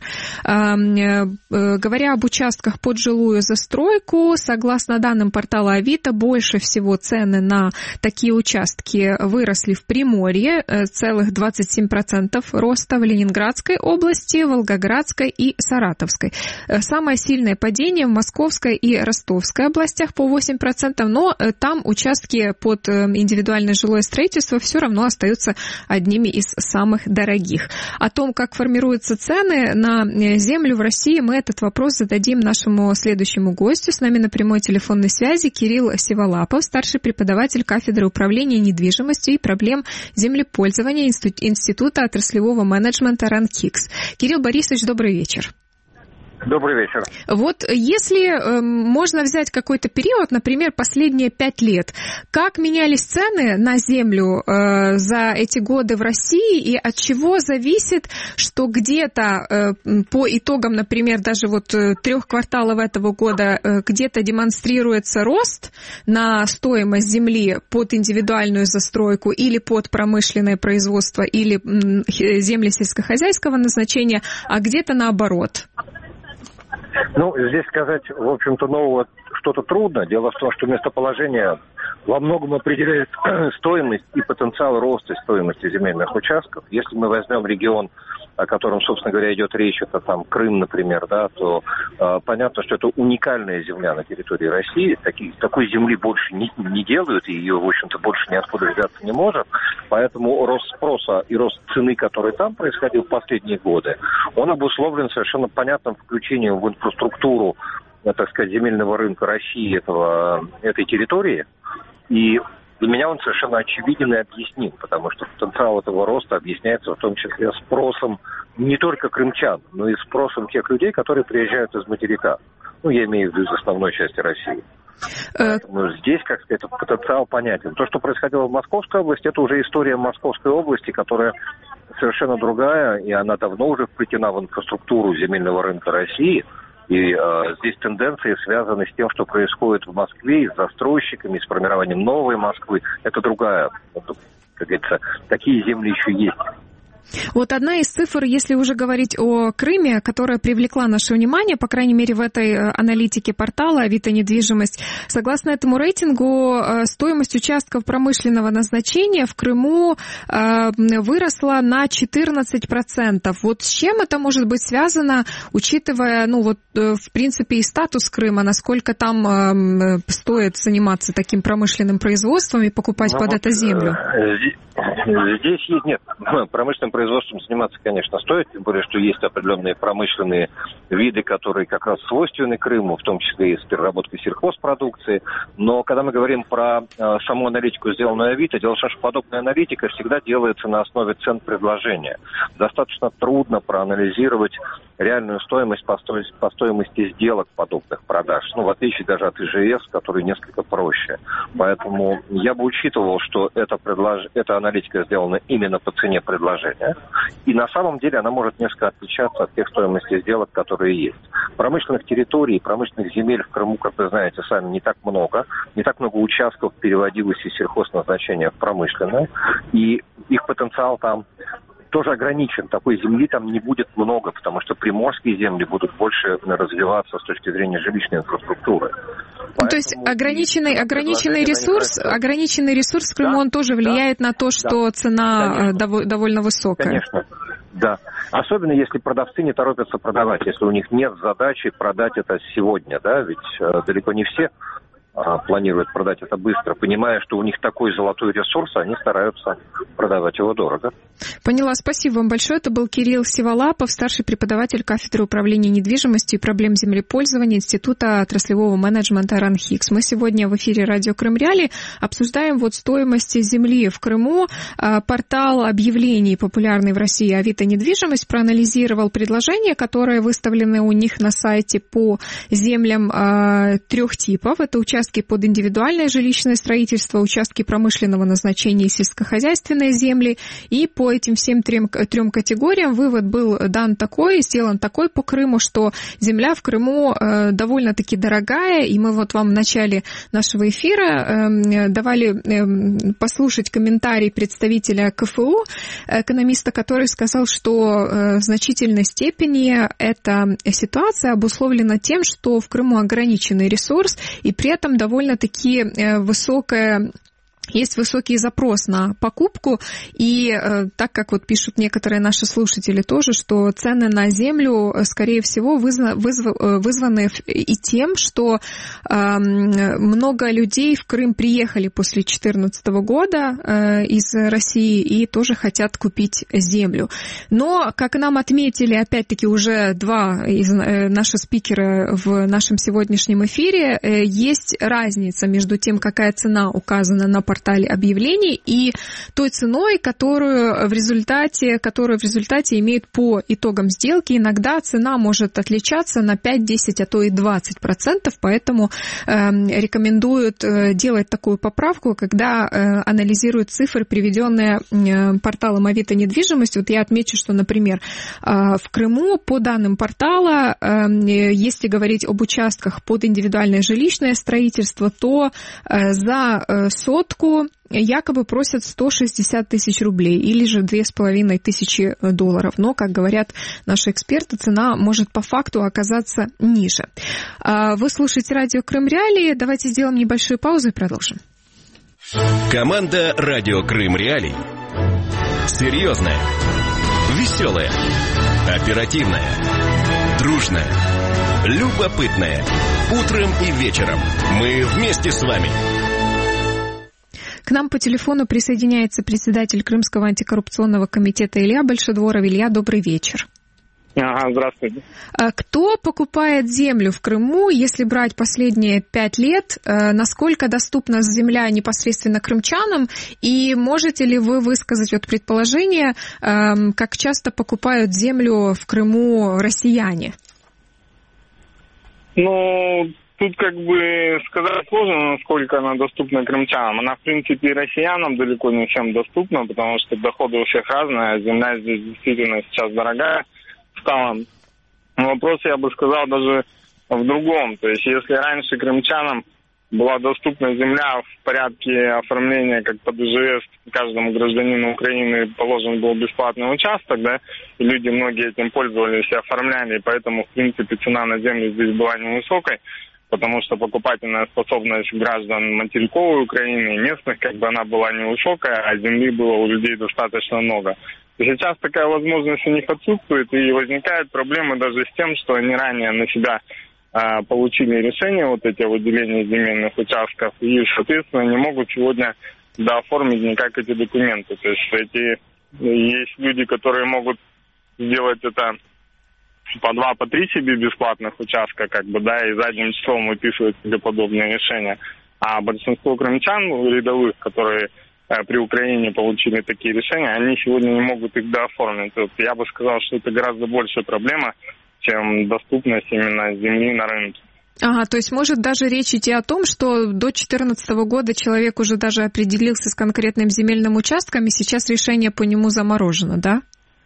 говоря об участках под жилую застройку, согласно данным портала Авито, больше всего цены на такие участки выросли в Приморье, целых 27% роста, в Ленинградской области, Волгоградской и Саратовской. Самое сильное падение в Московской и Ростовской областях по 8%, но там участки под индивидуальное жилое строительство все равно остаются одними из самых дорогих. О том, как формируются цены на землю в России, мы этот вопрос зададим нашему следующему гостю. С нами на прямой телефонной связи Кирилл Сиволапов, старший преподаватель кафедры управления недвижимостью и проблем землепользования Института отраслевого менеджмента РАНХИКС. Кирилл Борисович, добрый вечер. Добрый вечер. Вот если можно взять какой-то период, например, последние 5 лет, как менялись цены на землю за эти годы в России, и от чего зависит, что где-то по итогам, например, даже вот 3 кварталов этого года где-то демонстрируется рост на стоимость земли под индивидуальную застройку или под промышленное производство или земли сельскохозяйского назначения, а где-то наоборот? Ну, здесь сказать, в общем-то, нового что-то трудно. Дело в том, что местоположение во многом определяет стоимость и потенциал роста стоимости земельных участков. Если мы возьмем регион, о котором, собственно говоря, идет речь, это там Крым, например, да, то понятно, что это уникальная земля на территории России. Такой земли больше не делают, и ее, в общем-то, больше ниоткуда взяться не может. Поэтому рост спроса и рост цены, который там происходил в последние годы, он обусловлен совершенно понятным включением в инфраструктуру, так сказать, земельного рынка России этой территории. И для меня он совершенно очевиден и объясним, потому что потенциал этого роста объясняется в том числе спросом не только крымчан, но и спросом тех людей, которые приезжают из материка. Ну, я имею в виду из основной части России. Поэтому здесь, как сказать, потенциал понятен. То, что происходило в Московской области, это уже история Московской области, которая совершенно другая, и она давно уже вплетена в инфраструктуру земельного рынка России. И здесь тенденции связаны с тем, что происходит в Москве, и с застройщиками, и с формированием новой Москвы. Это другая, как говорится, такие земли еще есть. Вот одна из цифр, если уже говорить о Крыме, которая привлекла наше внимание, по крайней мере, в этой аналитике портала «Авито недвижимость», согласно этому рейтингу, стоимость участков промышленного назначения в Крыму выросла на 14%. Вот с чем это может быть связано, учитывая, в принципе, и статус Крыма, насколько там стоит заниматься таким промышленным производством и покупать под это землю? Здесь нет. Промышленным производством заниматься, конечно, стоит, тем более, что есть определенные промышленные виды, которые как раз свойственны Крыму, в том числе и с переработкой сельхозпродукции. Но когда мы говорим про саму аналитику, сделанную Авито, дело в том, что подобная аналитика всегда делается на основе цен предложения. Достаточно трудно проанализировать реальную стоимость по стоимости сделок подобных продаж. В отличие даже от ИЖС, который несколько проще. Поэтому я бы учитывал, что эта аналитика сделана именно по цене предложения. И на самом деле она может несколько отличаться от тех стоимостей сделок, которые есть. Промышленных территорий, промышленных земель в Крыму, как вы знаете сами, не так много. Не так много участков переводилось из сельхозназначения в промышленное. И их потенциал там тоже ограничен. Такой земли там не будет много, потому что приморские земли будут больше развиваться с точки зрения жилищной инфраструктуры. Поэтому то есть ограниченный ресурс в Крыму, он тоже влияет на то, что цена довольно высокая. Конечно, да. Особенно если продавцы не торопятся продавать, если у них нет задачи продать это сегодня, да, ведь далеко не все планируют продать это быстро, понимая, что у них такой золотой ресурс, они стараются продавать его дорого. Поняла. Спасибо вам большое. Это был Кирилл Сиволапов, старший преподаватель кафедры управления недвижимостью и проблем землепользования Института отраслевого менеджмента РАНХИКС. Мы сегодня в эфире радио Крым Реалии обсуждаем стоимость земли в Крыму. Портал объявлений, популярный в России Авито недвижимость, проанализировал предложения, которые выставлены у них на сайте по землям 3 типов. Это участки под индивидуальное жилищное строительство, участки промышленного назначения и сельскохозяйственные земли. И по этим всем трем категориям вывод был сделан такой по Крыму, что земля в Крыму довольно-таки дорогая. И мы вам в начале нашего эфира давали послушать комментарий представителя КФУ, экономиста, который сказал, что в значительной степени эта ситуация обусловлена тем, что в Крыму ограниченный ресурс, и при этом довольно-таки есть высокий запрос на покупку, и так как пишут некоторые наши слушатели тоже, что цены на землю, скорее всего, вызваны и тем, что много людей в Крым приехали после 2014 года из России и тоже хотят купить землю. Но, как нам отметили, опять-таки, уже 2 из наших спикера в нашем сегодняшнем эфире, есть разница между тем, какая цена указана на портале портале объявлений, и той ценой, которую в результате имеют по итогам сделки. Иногда цена может отличаться на 5, 10, а то и 20%, поэтому рекомендуют делать такую поправку, когда анализируют цифры, приведенные порталом Авито недвижимость. Вот я отмечу, что, например, в Крыму по данным портала, если говорить об участках под индивидуальное жилищное строительство, то за сотку якобы просят 160 тысяч рублей или же $2500. Но, как говорят наши эксперты, цена может по факту оказаться ниже. Вы слушаете радио Крым Реалии. Давайте сделаем небольшую паузу и продолжим. Команда «Радио Крым Реалий». Серьезная, веселая, оперативная, дружная, любопытная. Утром и вечером мы вместе с вами. К нам по телефону присоединяется председатель Крымского антикоррупционного комитета Илья Большедворов. Илья, добрый вечер. Здравствуйте. Кто покупает землю в Крыму, если брать последние 5 лет? Насколько доступна земля непосредственно крымчанам? И можете ли вы высказать предположение, как часто покупают землю в Крыму россияне? Тут сказать сложно, насколько она доступна крымчанам. Она, в принципе, и россиянам далеко не всем доступна, потому что доходы у всех разные, а земля здесь действительно сейчас дорогая стала. Но вопрос, я бы сказал, даже в другом. То есть, если раньше крымчанам была доступна земля в порядке оформления, как по ДЖС, каждому гражданину Украины положен был бесплатный участок, да, и люди многие этим пользовались и оформляли, и поэтому, в принципе, цена на землю здесь была невысокой, потому что покупательная способность граждан материковой Украины и местных, она была невысокая, а земли было у людей достаточно много. И сейчас такая возможность у них отсутствует, и возникают проблемы даже с тем, что они ранее на себя получили решение эти о выделении земельных участков, и, соответственно, не могут сегодня дооформить никак эти документы. То есть есть люди, которые могут сделать это по 2, по 3 себе бесплатных участка, и задним числом выписывать себе подобные решения. А большинство крымчан рядовых, которые при Украине получили такие решения, они сегодня не могут их дооформить. Я бы сказал, что это гораздо большая проблема, чем доступность именно земли на рынке. То есть может даже речь идти о том, что до 2014 года человек уже даже определился с конкретным земельным участком, и сейчас решение по нему заморожено, да?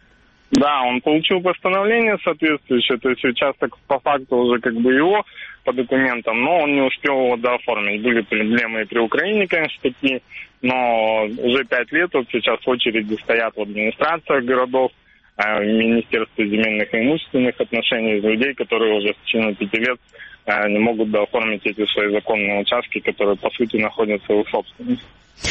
Да, он получил постановление соответствующее, то есть участок по факту уже его по документам, но он не успел его дооформить. Были проблемы и при Украине, конечно, такие, но уже 5 лет сейчас в очереди стоят в администрациях городов, в Министерстве земельных и имущественных отношений из людей, которые уже в течение 5 лет не могут дооформить эти свои законные участки, которые, по сути, находятся в их собственности.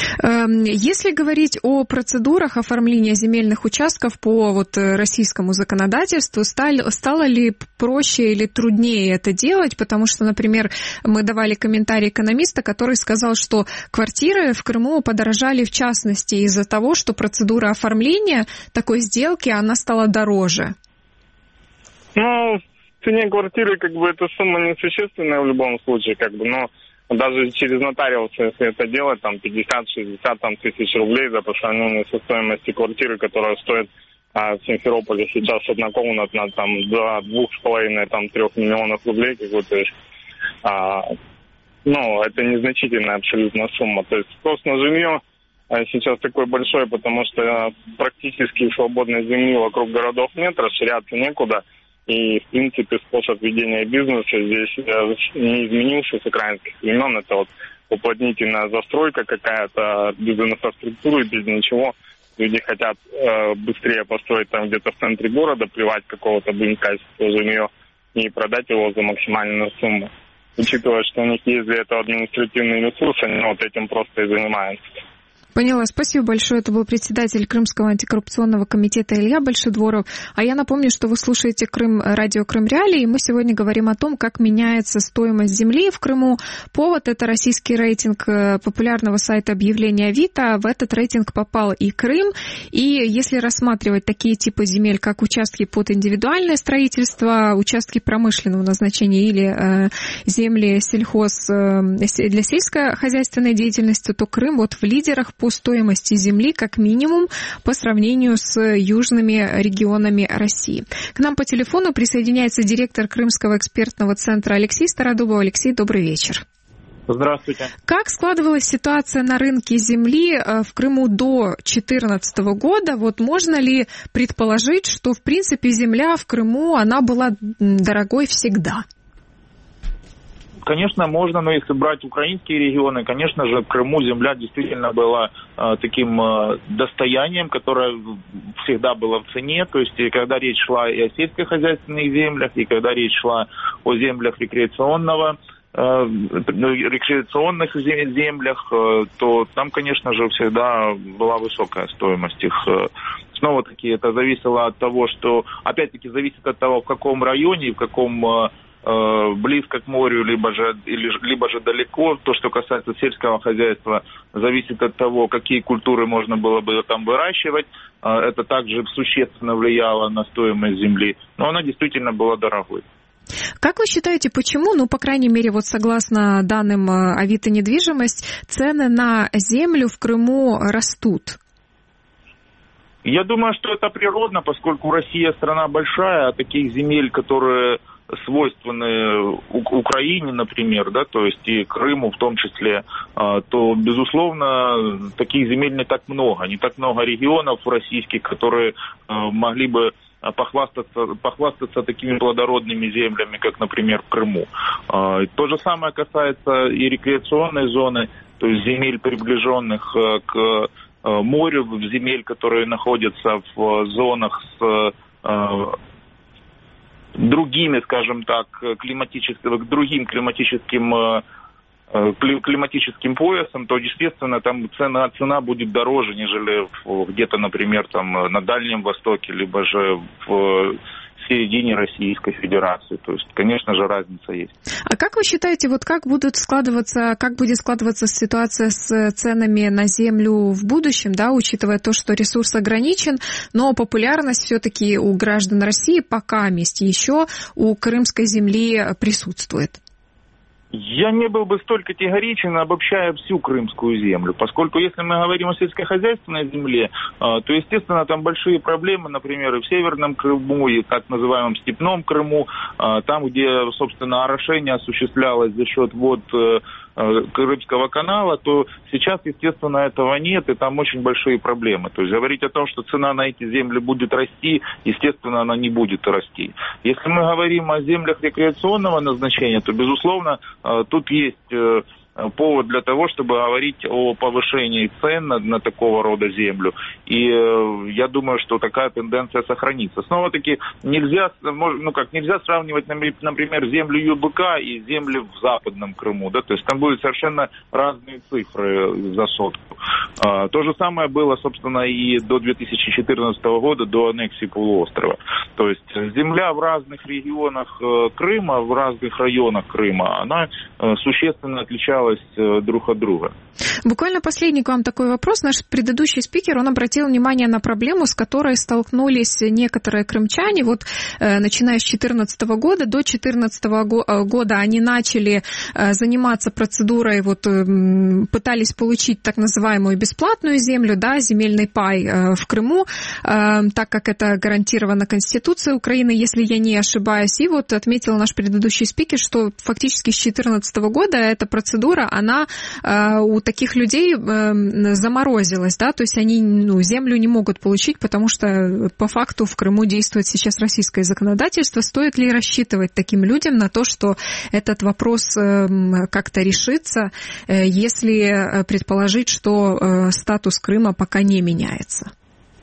Если говорить о процедурах оформления земельных участков по российскому законодательству, стало ли проще или труднее это делать? Потому что, например, мы давали комментарий экономиста, который сказал, что квартиры в Крыму подорожали в частности из-за того, что процедура оформления такой сделки, она стала дороже. В цене квартиры эта сумма несущественная в любом случае, но даже через нотариуса, если это делать, 50-60 тысяч рублей по сравнению со стоимостью квартиры, которая стоит в Симферополе сейчас однокомнатная до 2,5-3 миллионов рублей, то есть, это незначительная абсолютно сумма. То есть спрос на жилье сейчас такой большой, потому что практически свободной земли вокруг городов нет, расширяться некуда. И, в принципе, способ ведения бизнеса здесь не изменился с украинских времен. Это уплотнительная застройка какая-то, без инфраструктуры, без ничего. Люди хотят быстрее построить где-то в центре города, плевать какого-то качества жилье и продать его за максимальную сумму. Учитывая, что у них есть для этого административный ресурс, они этим просто и занимаются. Поняла. Спасибо большое. Это был председатель Крымского антикоррупционного комитета Илья Большедворов. А я напомню, что вы слушаете радио Крым Реалии, и мы сегодня говорим о том, как меняется стоимость земли в Крыму. Повод — это российский рейтинг популярного сайта объявления Авито. В этот рейтинг попал и Крым. И если рассматривать такие типы земель, как участки под индивидуальное строительство, участки промышленного назначения или земли для сельскохозяйственной деятельности, то Крым вот в лидерах по стоимости земли как минимум по сравнению с южными регионами России. К нам по телефону присоединяется директор Крымского экспертного центра Алексей Стародубов. Алексей, добрый вечер. Здравствуйте. Как складывалась ситуация на рынке земли в Крыму до 2014 года? Вот можно ли предположить, что в принципе земля в Крыму, она была дорогой всегда? Конечно, можно, но если брать украинские регионы, конечно же, в Крыму земля действительно была таким достоянием, которое всегда было в цене. То есть, и когда речь шла и о сельскохозяйственных землях, и когда речь шла о землях рекреационных землях, то там, конечно же, всегда была высокая стоимость их. Снова-таки это зависело от того, что, опять-таки, зависит от того, в каком районе, в каком близко к морю, либо же далеко. То, что касается сельского хозяйства, зависит от того, какие культуры можно было бы там выращивать. Это также существенно влияло на стоимость земли, но она действительно была дорогой. Как вы считаете, почему, по крайней мере, вот согласно данным Авито недвижимость, цены на землю в Крыму растут? Я думаю, что это природно, поскольку Россия страна большая, а таких земель, которые свойственны Украине, например, да, то есть и Крыму в том числе, то, безусловно, таких земель не так много регионов российских, которые могли бы похвастаться такими плодородными землями, как, например, в Крыму. То же самое касается и рекреационной зоны, то есть земель, приближенных к морю, земель, которые находятся в зонах с другими, скажем так, другим климатическим поясом, то, естественно, там цена будет дороже, нежели где-то, например, там на Дальнем Востоке, либо же в середине Российской Федерации. То есть, конечно же, разница есть. А как вы считаете, вот как будет складываться ситуация с ценами на землю в будущем, да, учитывая то, что ресурс ограничен, но популярность все-таки у граждан России пока еще у крымской земли присутствует? Я не был бы столь категоричен, обобщая всю крымскую землю, поскольку если мы говорим о сельскохозяйственной земле, то, естественно, там большие проблемы, например, и в Северном Крыму, и в так называемом Степном Крыму, там, где, собственно, орошение осуществлялось за счет вод Крымского канала, то сейчас, естественно, этого нет, и там очень большие проблемы. То есть говорить о том, что цена на эти земли будет расти, естественно, она не будет расти. Если мы говорим о землях рекреационного назначения, то, безусловно, тут есть повод для того, чтобы говорить о повышении цен на такого рода землю. И я думаю, что такая тенденция сохранится. Снова-таки нельзя сравнивать, например, землю ЮБК и земли в Западном Крыму. Да? То есть там будут совершенно разные цифры за сотку. То же самое было, собственно, и до 2014 года, до аннексии полуострова. То есть земля в разных регионах Крыма, в разных районах Крыма, она существенно отличалась друг от друга. Буквально последний к вам такой вопрос. Наш предыдущий спикер, он обратил внимание на проблему, с которой столкнулись некоторые крымчане. Вот начиная с 2014 года, до 2014 года они начали заниматься процедурой, пытались получить так называемую бесплатную землю, да, земельный пай в Крыму, так как это гарантировано Конституцией Украины, если я не ошибаюсь. И вот отметил наш предыдущий спикер, что фактически с 2014 года эта процедура, она у таких людей заморозилась, да, то есть они землю не могут получить, потому что по факту в Крыму действует сейчас российское законодательство. Стоит ли рассчитывать таким людям на то, что этот вопрос как-то решится, если предположить, что статус Крыма пока не меняется?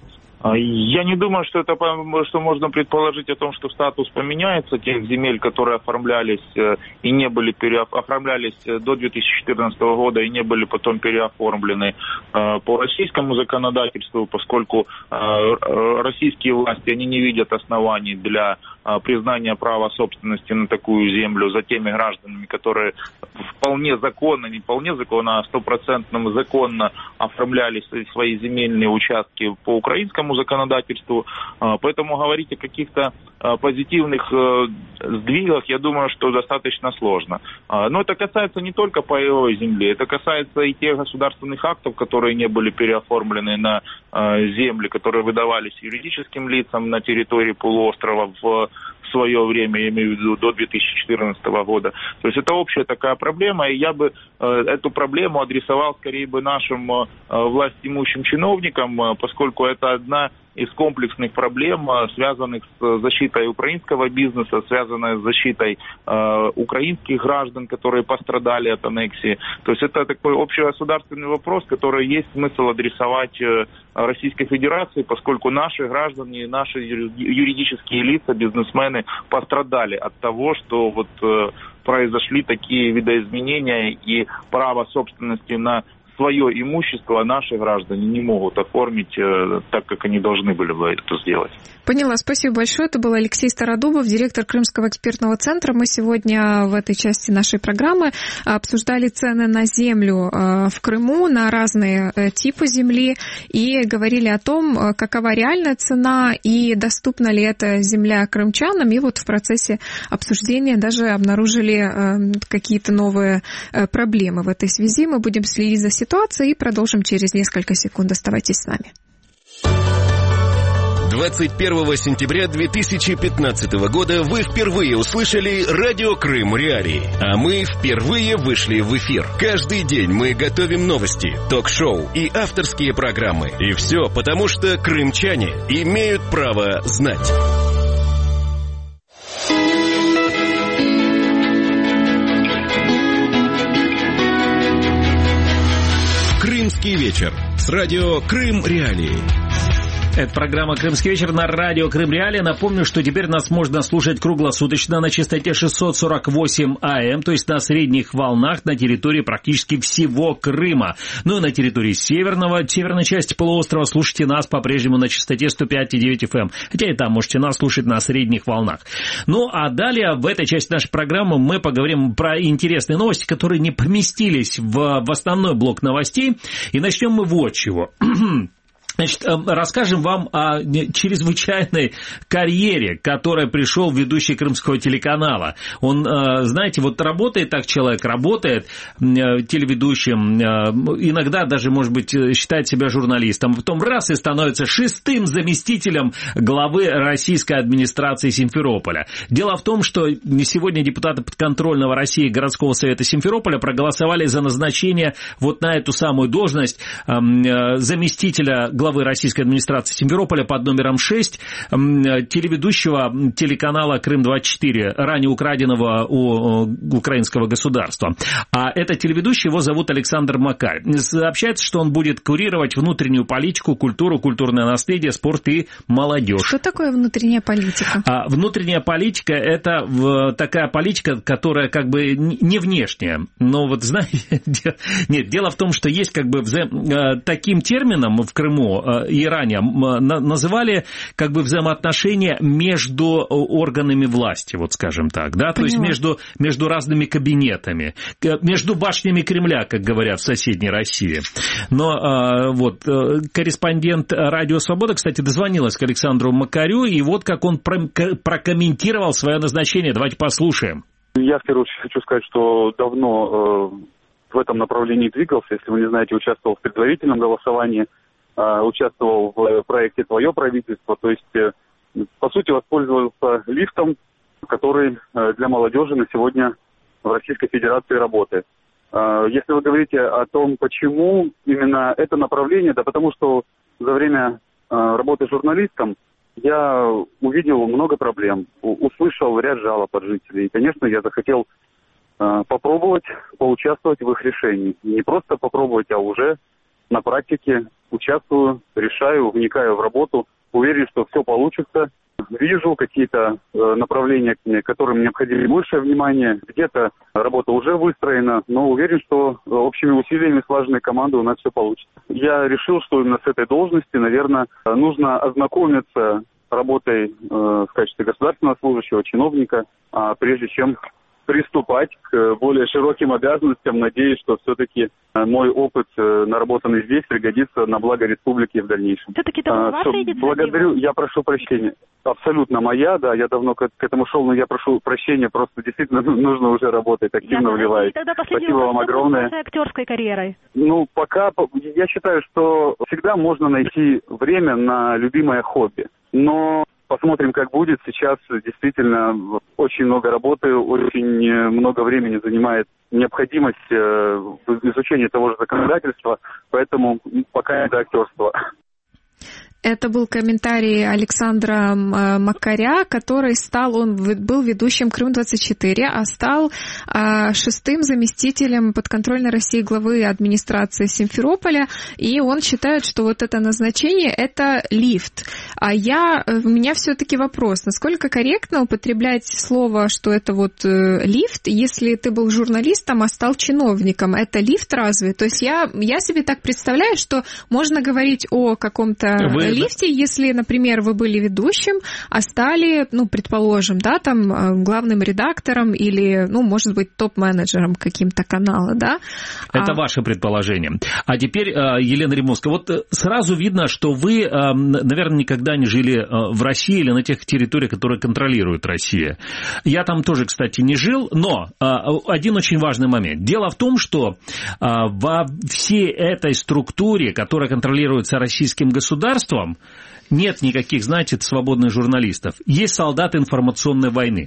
Я не думаю, что можно предположить о том, что статус поменяется тех земель, которые оформлялись и не были оформлялись до 2014 года и не были потом переоформлены по российскому законодательству, поскольку российские власти, они не видят оснований для признания права собственности на такую землю за теми гражданами, которые вполне законно, не вполне законно, а 100% законно оформляли свои земельные участки по украинскому законодательству. Поэтому говорить о каких-то позитивных сдвигах, я думаю, что достаточно сложно. Но это касается не только паевой земли, это касается и тех государственных актов, которые не были переоформлены на земли, которые выдавались юридическим лицам на территории полуострова в свое время, я имею в виду до 2014 года. То есть это общая такая проблема, и я бы эту проблему адресовал скорее бы нашим властимущим чиновникам, поскольку это одна из комплексных проблем, связанных с защитой украинского бизнеса, связанных с защитой украинских граждан, которые пострадали от аннексии. То есть это такой общегосударственный вопрос, который есть смысл адресовать Российской Федерации, поскольку наши граждане, наши юридические лица, бизнесмены пострадали от того, что вот произошли такие видоизменения, и право собственности на свое имущество наши граждане не могут оформить так, как они должны были бы это сделать. Поняла. Спасибо большое. Это был Алексей Стародубов, директор Крымского экспертного центра. Мы сегодня в этой части нашей программы обсуждали цены на землю в Крыму, на разные типы земли, и говорили о том, какова реальная цена и доступна ли эта земля крымчанам. И вот в процессе обсуждения даже обнаружили какие-то новые проблемы в этой связи. Мы будем следить за ситуацией и продолжим через несколько секунд. Оставайтесь с нами. 21 сентября 2015 года вы впервые услышали радио Крым Реалии, а мы впервые вышли в эфир. Каждый день мы готовим новости, ток-шоу и авторские программы. И все потому, что крымчане имеют право знать. Крымский вечер с радио Крым Реалии. Это программа «Крымский вечер» на радио Крым Реалии. Напомню, что теперь нас можно слушать круглосуточно на частоте 648 АМ, то есть на средних волнах на территории практически всего Крыма. Ну и на территории северной части полуострова слушайте нас по-прежнему на частоте 105,9 FM. Хотя и там можете нас слушать на средних волнах. Ну а далее в этой части нашей программы мы поговорим про интересные новости, которые не поместились в основной блок новостей. И начнем мы вот с чего. Значит, расскажем вам о чрезвычайной карьере, к которой пришел ведущий крымского телеканала. Он, знаете, вот работает так человек, работает телеведущим, иногда даже, может быть, считает себя журналистом, потом раз и становится шестым заместителем главы российской администрации Симферополя. Дело в том, что сегодня депутаты подконтрольного России городского совета Симферополя проголосовали за назначение вот на эту самую должность заместителя главы российской администрации Симферополя под номером 6, телеведущего телеканала Крым-24, ранее украденного у украинского государства. А этот телеведущий, его зовут Александр Макарь. Сообщается, что он будет курировать внутреннюю политику, культуру, культурное наследие, спорт и молодежь. Что такое внутренняя политика? Внутренняя политика – это такая политика, которая как бы не внешняя. Но вот, знаете, нет, дело в том, что есть как бы таким термином в Крыму и ранее называли как бы взаимоотношения между органами власти, вот скажем так, да, то есть между разными кабинетами, между башнями Кремля, как говорят в соседней России. Но вот корреспондент «Радио Свобода», кстати, дозвонилась к Александру Макарю, и вот как он прокомментировал свое назначение. Давайте послушаем. Я, в первую очередь, хочу сказать, что давно в этом направлении двигался. Если вы не знаете, участвовал в предварительном голосовании, участвовал в проекте «Твое правительство», то есть, по сути, воспользовался лифтом, который для молодежи на сегодня в Российской Федерации работает. Если вы говорите о том, почему именно это направление, да потому что за время работы журналистом я увидел много проблем, услышал ряд жалоб от жителей. И, конечно, я захотел попробовать поучаствовать в их решении. Не просто попробовать, а уже на практике участвую, решаю, вникаю в работу. Уверен, что все получится. Вижу какие-то направления, которым необходимо большее внимание. Где-то работа уже выстроена, но уверен, что общими усилиями слаженной команды у нас все получится. Я решил, что именно с этой должности, наверное, нужно ознакомиться с работой в качестве государственного служащего, чиновника, прежде чем приступать к более широким обязанностям. Надеюсь, что все-таки мой опыт, наработанный здесь, пригодится на благо республики в дальнейшем. Все-таки это ваша инициатива? Благодарю, я прошу прощения. Абсолютно моя, да, я давно к этому шел, но я прошу прощения, просто действительно нужно уже работать, активно вливаюсь. Спасибо вам огромное. С вашей актерской карьерой? Ну, пока, я считаю, что всегда можно найти время на любимое хобби, но посмотрим, как будет. Сейчас действительно очень много работы, очень много времени занимает необходимость изучения того же законодательства, поэтому пока не до актерства. Это был комментарий Александра Макаря, который он был ведущим Крым-24, а стал шестым заместителем подконтрольной России главы администрации Симферополя, и он считает, что вот это назначение – это лифт. У меня все-таки вопрос, насколько корректно употреблять слово, что это вот лифт, если ты был журналистом, а стал чиновником? Это лифт разве? То есть я себе так представляю, что можно говорить о каком-то лифте, если, например, вы были ведущим, а стали, предположим, да, там, главным редактором или, может быть, топ-менеджером каким-то канала, да? Это ваше предположение. А теперь, Елена Римовская, вот сразу видно, что вы, наверное, никогда не жили в России или на тех территориях, которые контролирует Россия. Я там тоже, кстати, не жил, но один очень важный момент. Дело в том, что во всей этой структуре, которая контролируется российским государством, нет никаких, свободных журналистов. Есть солдаты информационной войны.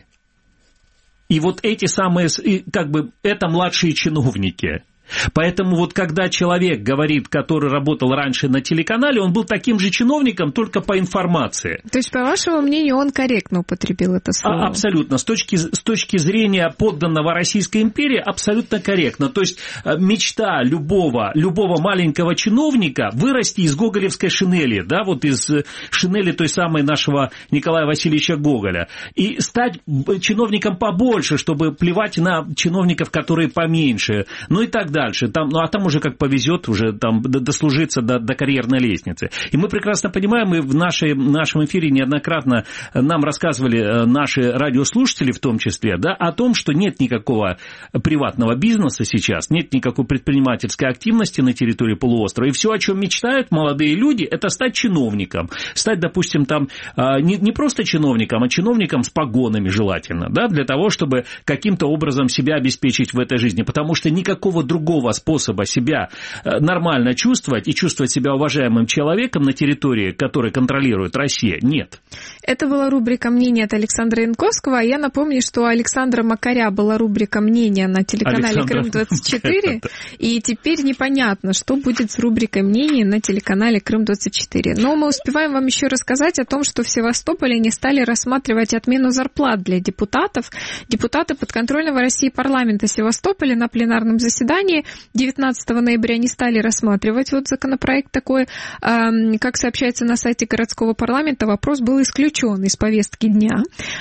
И вот эти самые, это младшие чиновники. Поэтому вот когда человек говорит, который работал раньше на телеканале, он был таким же чиновником, только по информации. То есть, по вашему мнению, он корректно употребил это слово? Абсолютно. С точки зрения подданного Российской империи, абсолютно корректно. То есть, мечта любого маленького чиновника вырасти из гоголевской шинели, да, вот из шинели той самой нашего Николая Васильевича Гоголя, и стать чиновником побольше, чтобы плевать на чиновников, которые поменьше, и так далее. Дальше, там уже как повезет, уже там дослужиться до карьерной лестницы. И мы прекрасно понимаем, и в нашем эфире неоднократно нам рассказывали наши радиослушатели в том числе, да, о том, что нет никакого приватного бизнеса сейчас, нет никакой предпринимательской активности на территории полуострова, и все, о чем мечтают молодые люди, это стать чиновником. Стать, допустим, там не просто чиновником, а чиновником с погонами желательно, да, для того, чтобы каким-то образом себя обеспечить в этой жизни, потому что никакого другого способа себя нормально чувствовать и чувствовать себя уважаемым человеком на территории, которую контролирует Россия, нет. Это была рубрика «Мнение» от Александра Янковского. Я напомню, что у Александра Макаря была рубрика «Мнение» на телеканале Крым-24, и теперь непонятно, что будет с рубрикой «Мнение» на телеканале Крым-24. Но мы успеваем вам еще рассказать о том, что в Севастополе не стали рассматривать отмену зарплат для депутатов. Депутаты подконтрольного России парламента Севастополя на пленарном заседании 19 ноября не стали рассматривать законопроект такой. Как сообщается на сайте городского парламента, вопрос был исключен из повестки дня.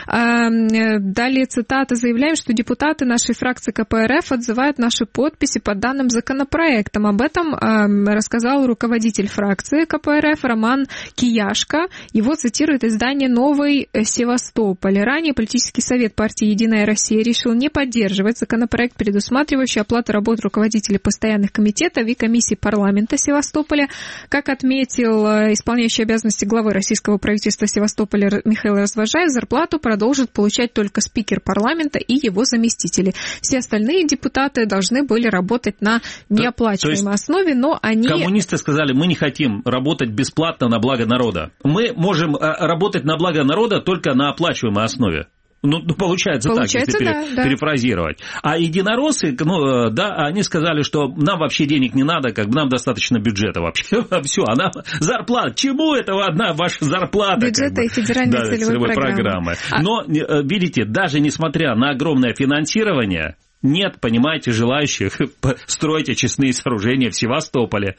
Далее цитата: «Заявляем, что депутаты нашей фракции КПРФ отзывают наши подписи под данным законопроектом». Об этом рассказал руководитель фракции КПРФ Роман Кияшко. Его цитирует издание «Новый Севастополь». Ранее политический совет партии «Единая Россия» решил не поддерживать законопроект, предусматривающий оплату работ руководителей постоянных комитетов и комиссий парламента Севастополя. Как отметил исполняющий обязанности главы российского правительства Севастополя Михаил Развожаев, зарплату продолжит получать только спикер парламента и его заместители. Все остальные депутаты должны были работать на неоплачиваемой основе, но они... Коммунисты сказали, мы не хотим работать бесплатно на благо народа. Мы можем работать на благо народа только на оплачиваемой основе. Получается так, если перефразировать. А единороссы, они сказали, что нам вообще денег не надо, нам достаточно бюджета вообще. Все, зарплата. Чему это одна ваша зарплата? Бюджета и федеральной целевой программы. Но, видите, даже несмотря на огромное финансирование, нет, понимаете, желающих строить очистные сооружения в Севастополе.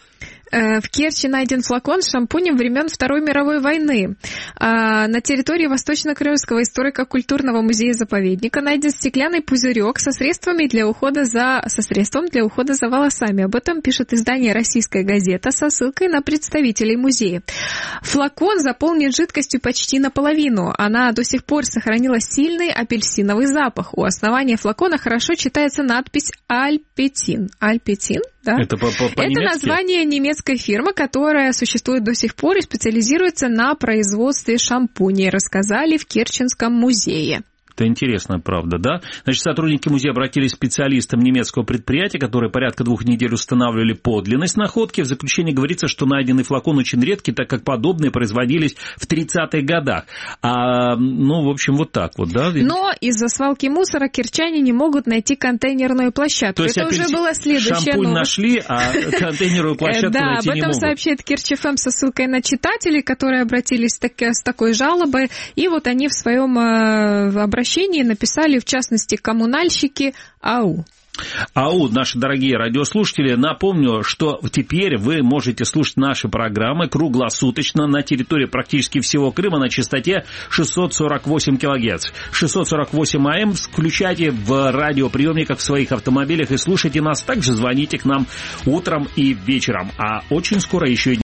В Керчи найден флакон с шампунем времен Второй мировой войны. На территории Восточно-Крымского историко-культурного музея-заповедника найден стеклянный пузырек со средством для ухода за волосами. Об этом пишет издание «Российская газета» со ссылкой на представителей музея. Флакон заполнен жидкостью почти наполовину. Она до сих пор сохранила сильный апельсиновый запах. У основания флакона хорошо читается надпись «Альпетин». Альпетин? Да? Это по-немецки? Это название немецкой фирмы, которая существует до сих пор и специализируется на производстве шампуней, рассказали в Керченском музее. Это интересно, правда, да? Значит, сотрудники музея обратились к специалистам немецкого предприятия, которые порядка 2 недель устанавливали подлинность находки. В заключении говорится, что найденный флакон очень редкий, так как подобные производились в 30-х годах. В общем, вот так вот, да? Но из-за свалки мусора керчане не могут найти контейнерную площадку. То есть это уже была следующая шампунь новость. нашли, а контейнерную площадку найти не могут. Да, об этом сообщает Керчь ФМ со ссылкой на читателей, которые обратились с такой жалобой. И вот они в своем обращении написали, в частности, коммунальщики АУ. АУ, наши дорогие радиослушатели, напомню, что теперь вы можете слушать наши программы круглосуточно на территории практически всего Крыма на частоте 648 кГц. 648 АМ включайте в радиоприемниках в своих автомобилях и слушайте нас. Также звоните к нам утром и вечером. А очень скоро еще и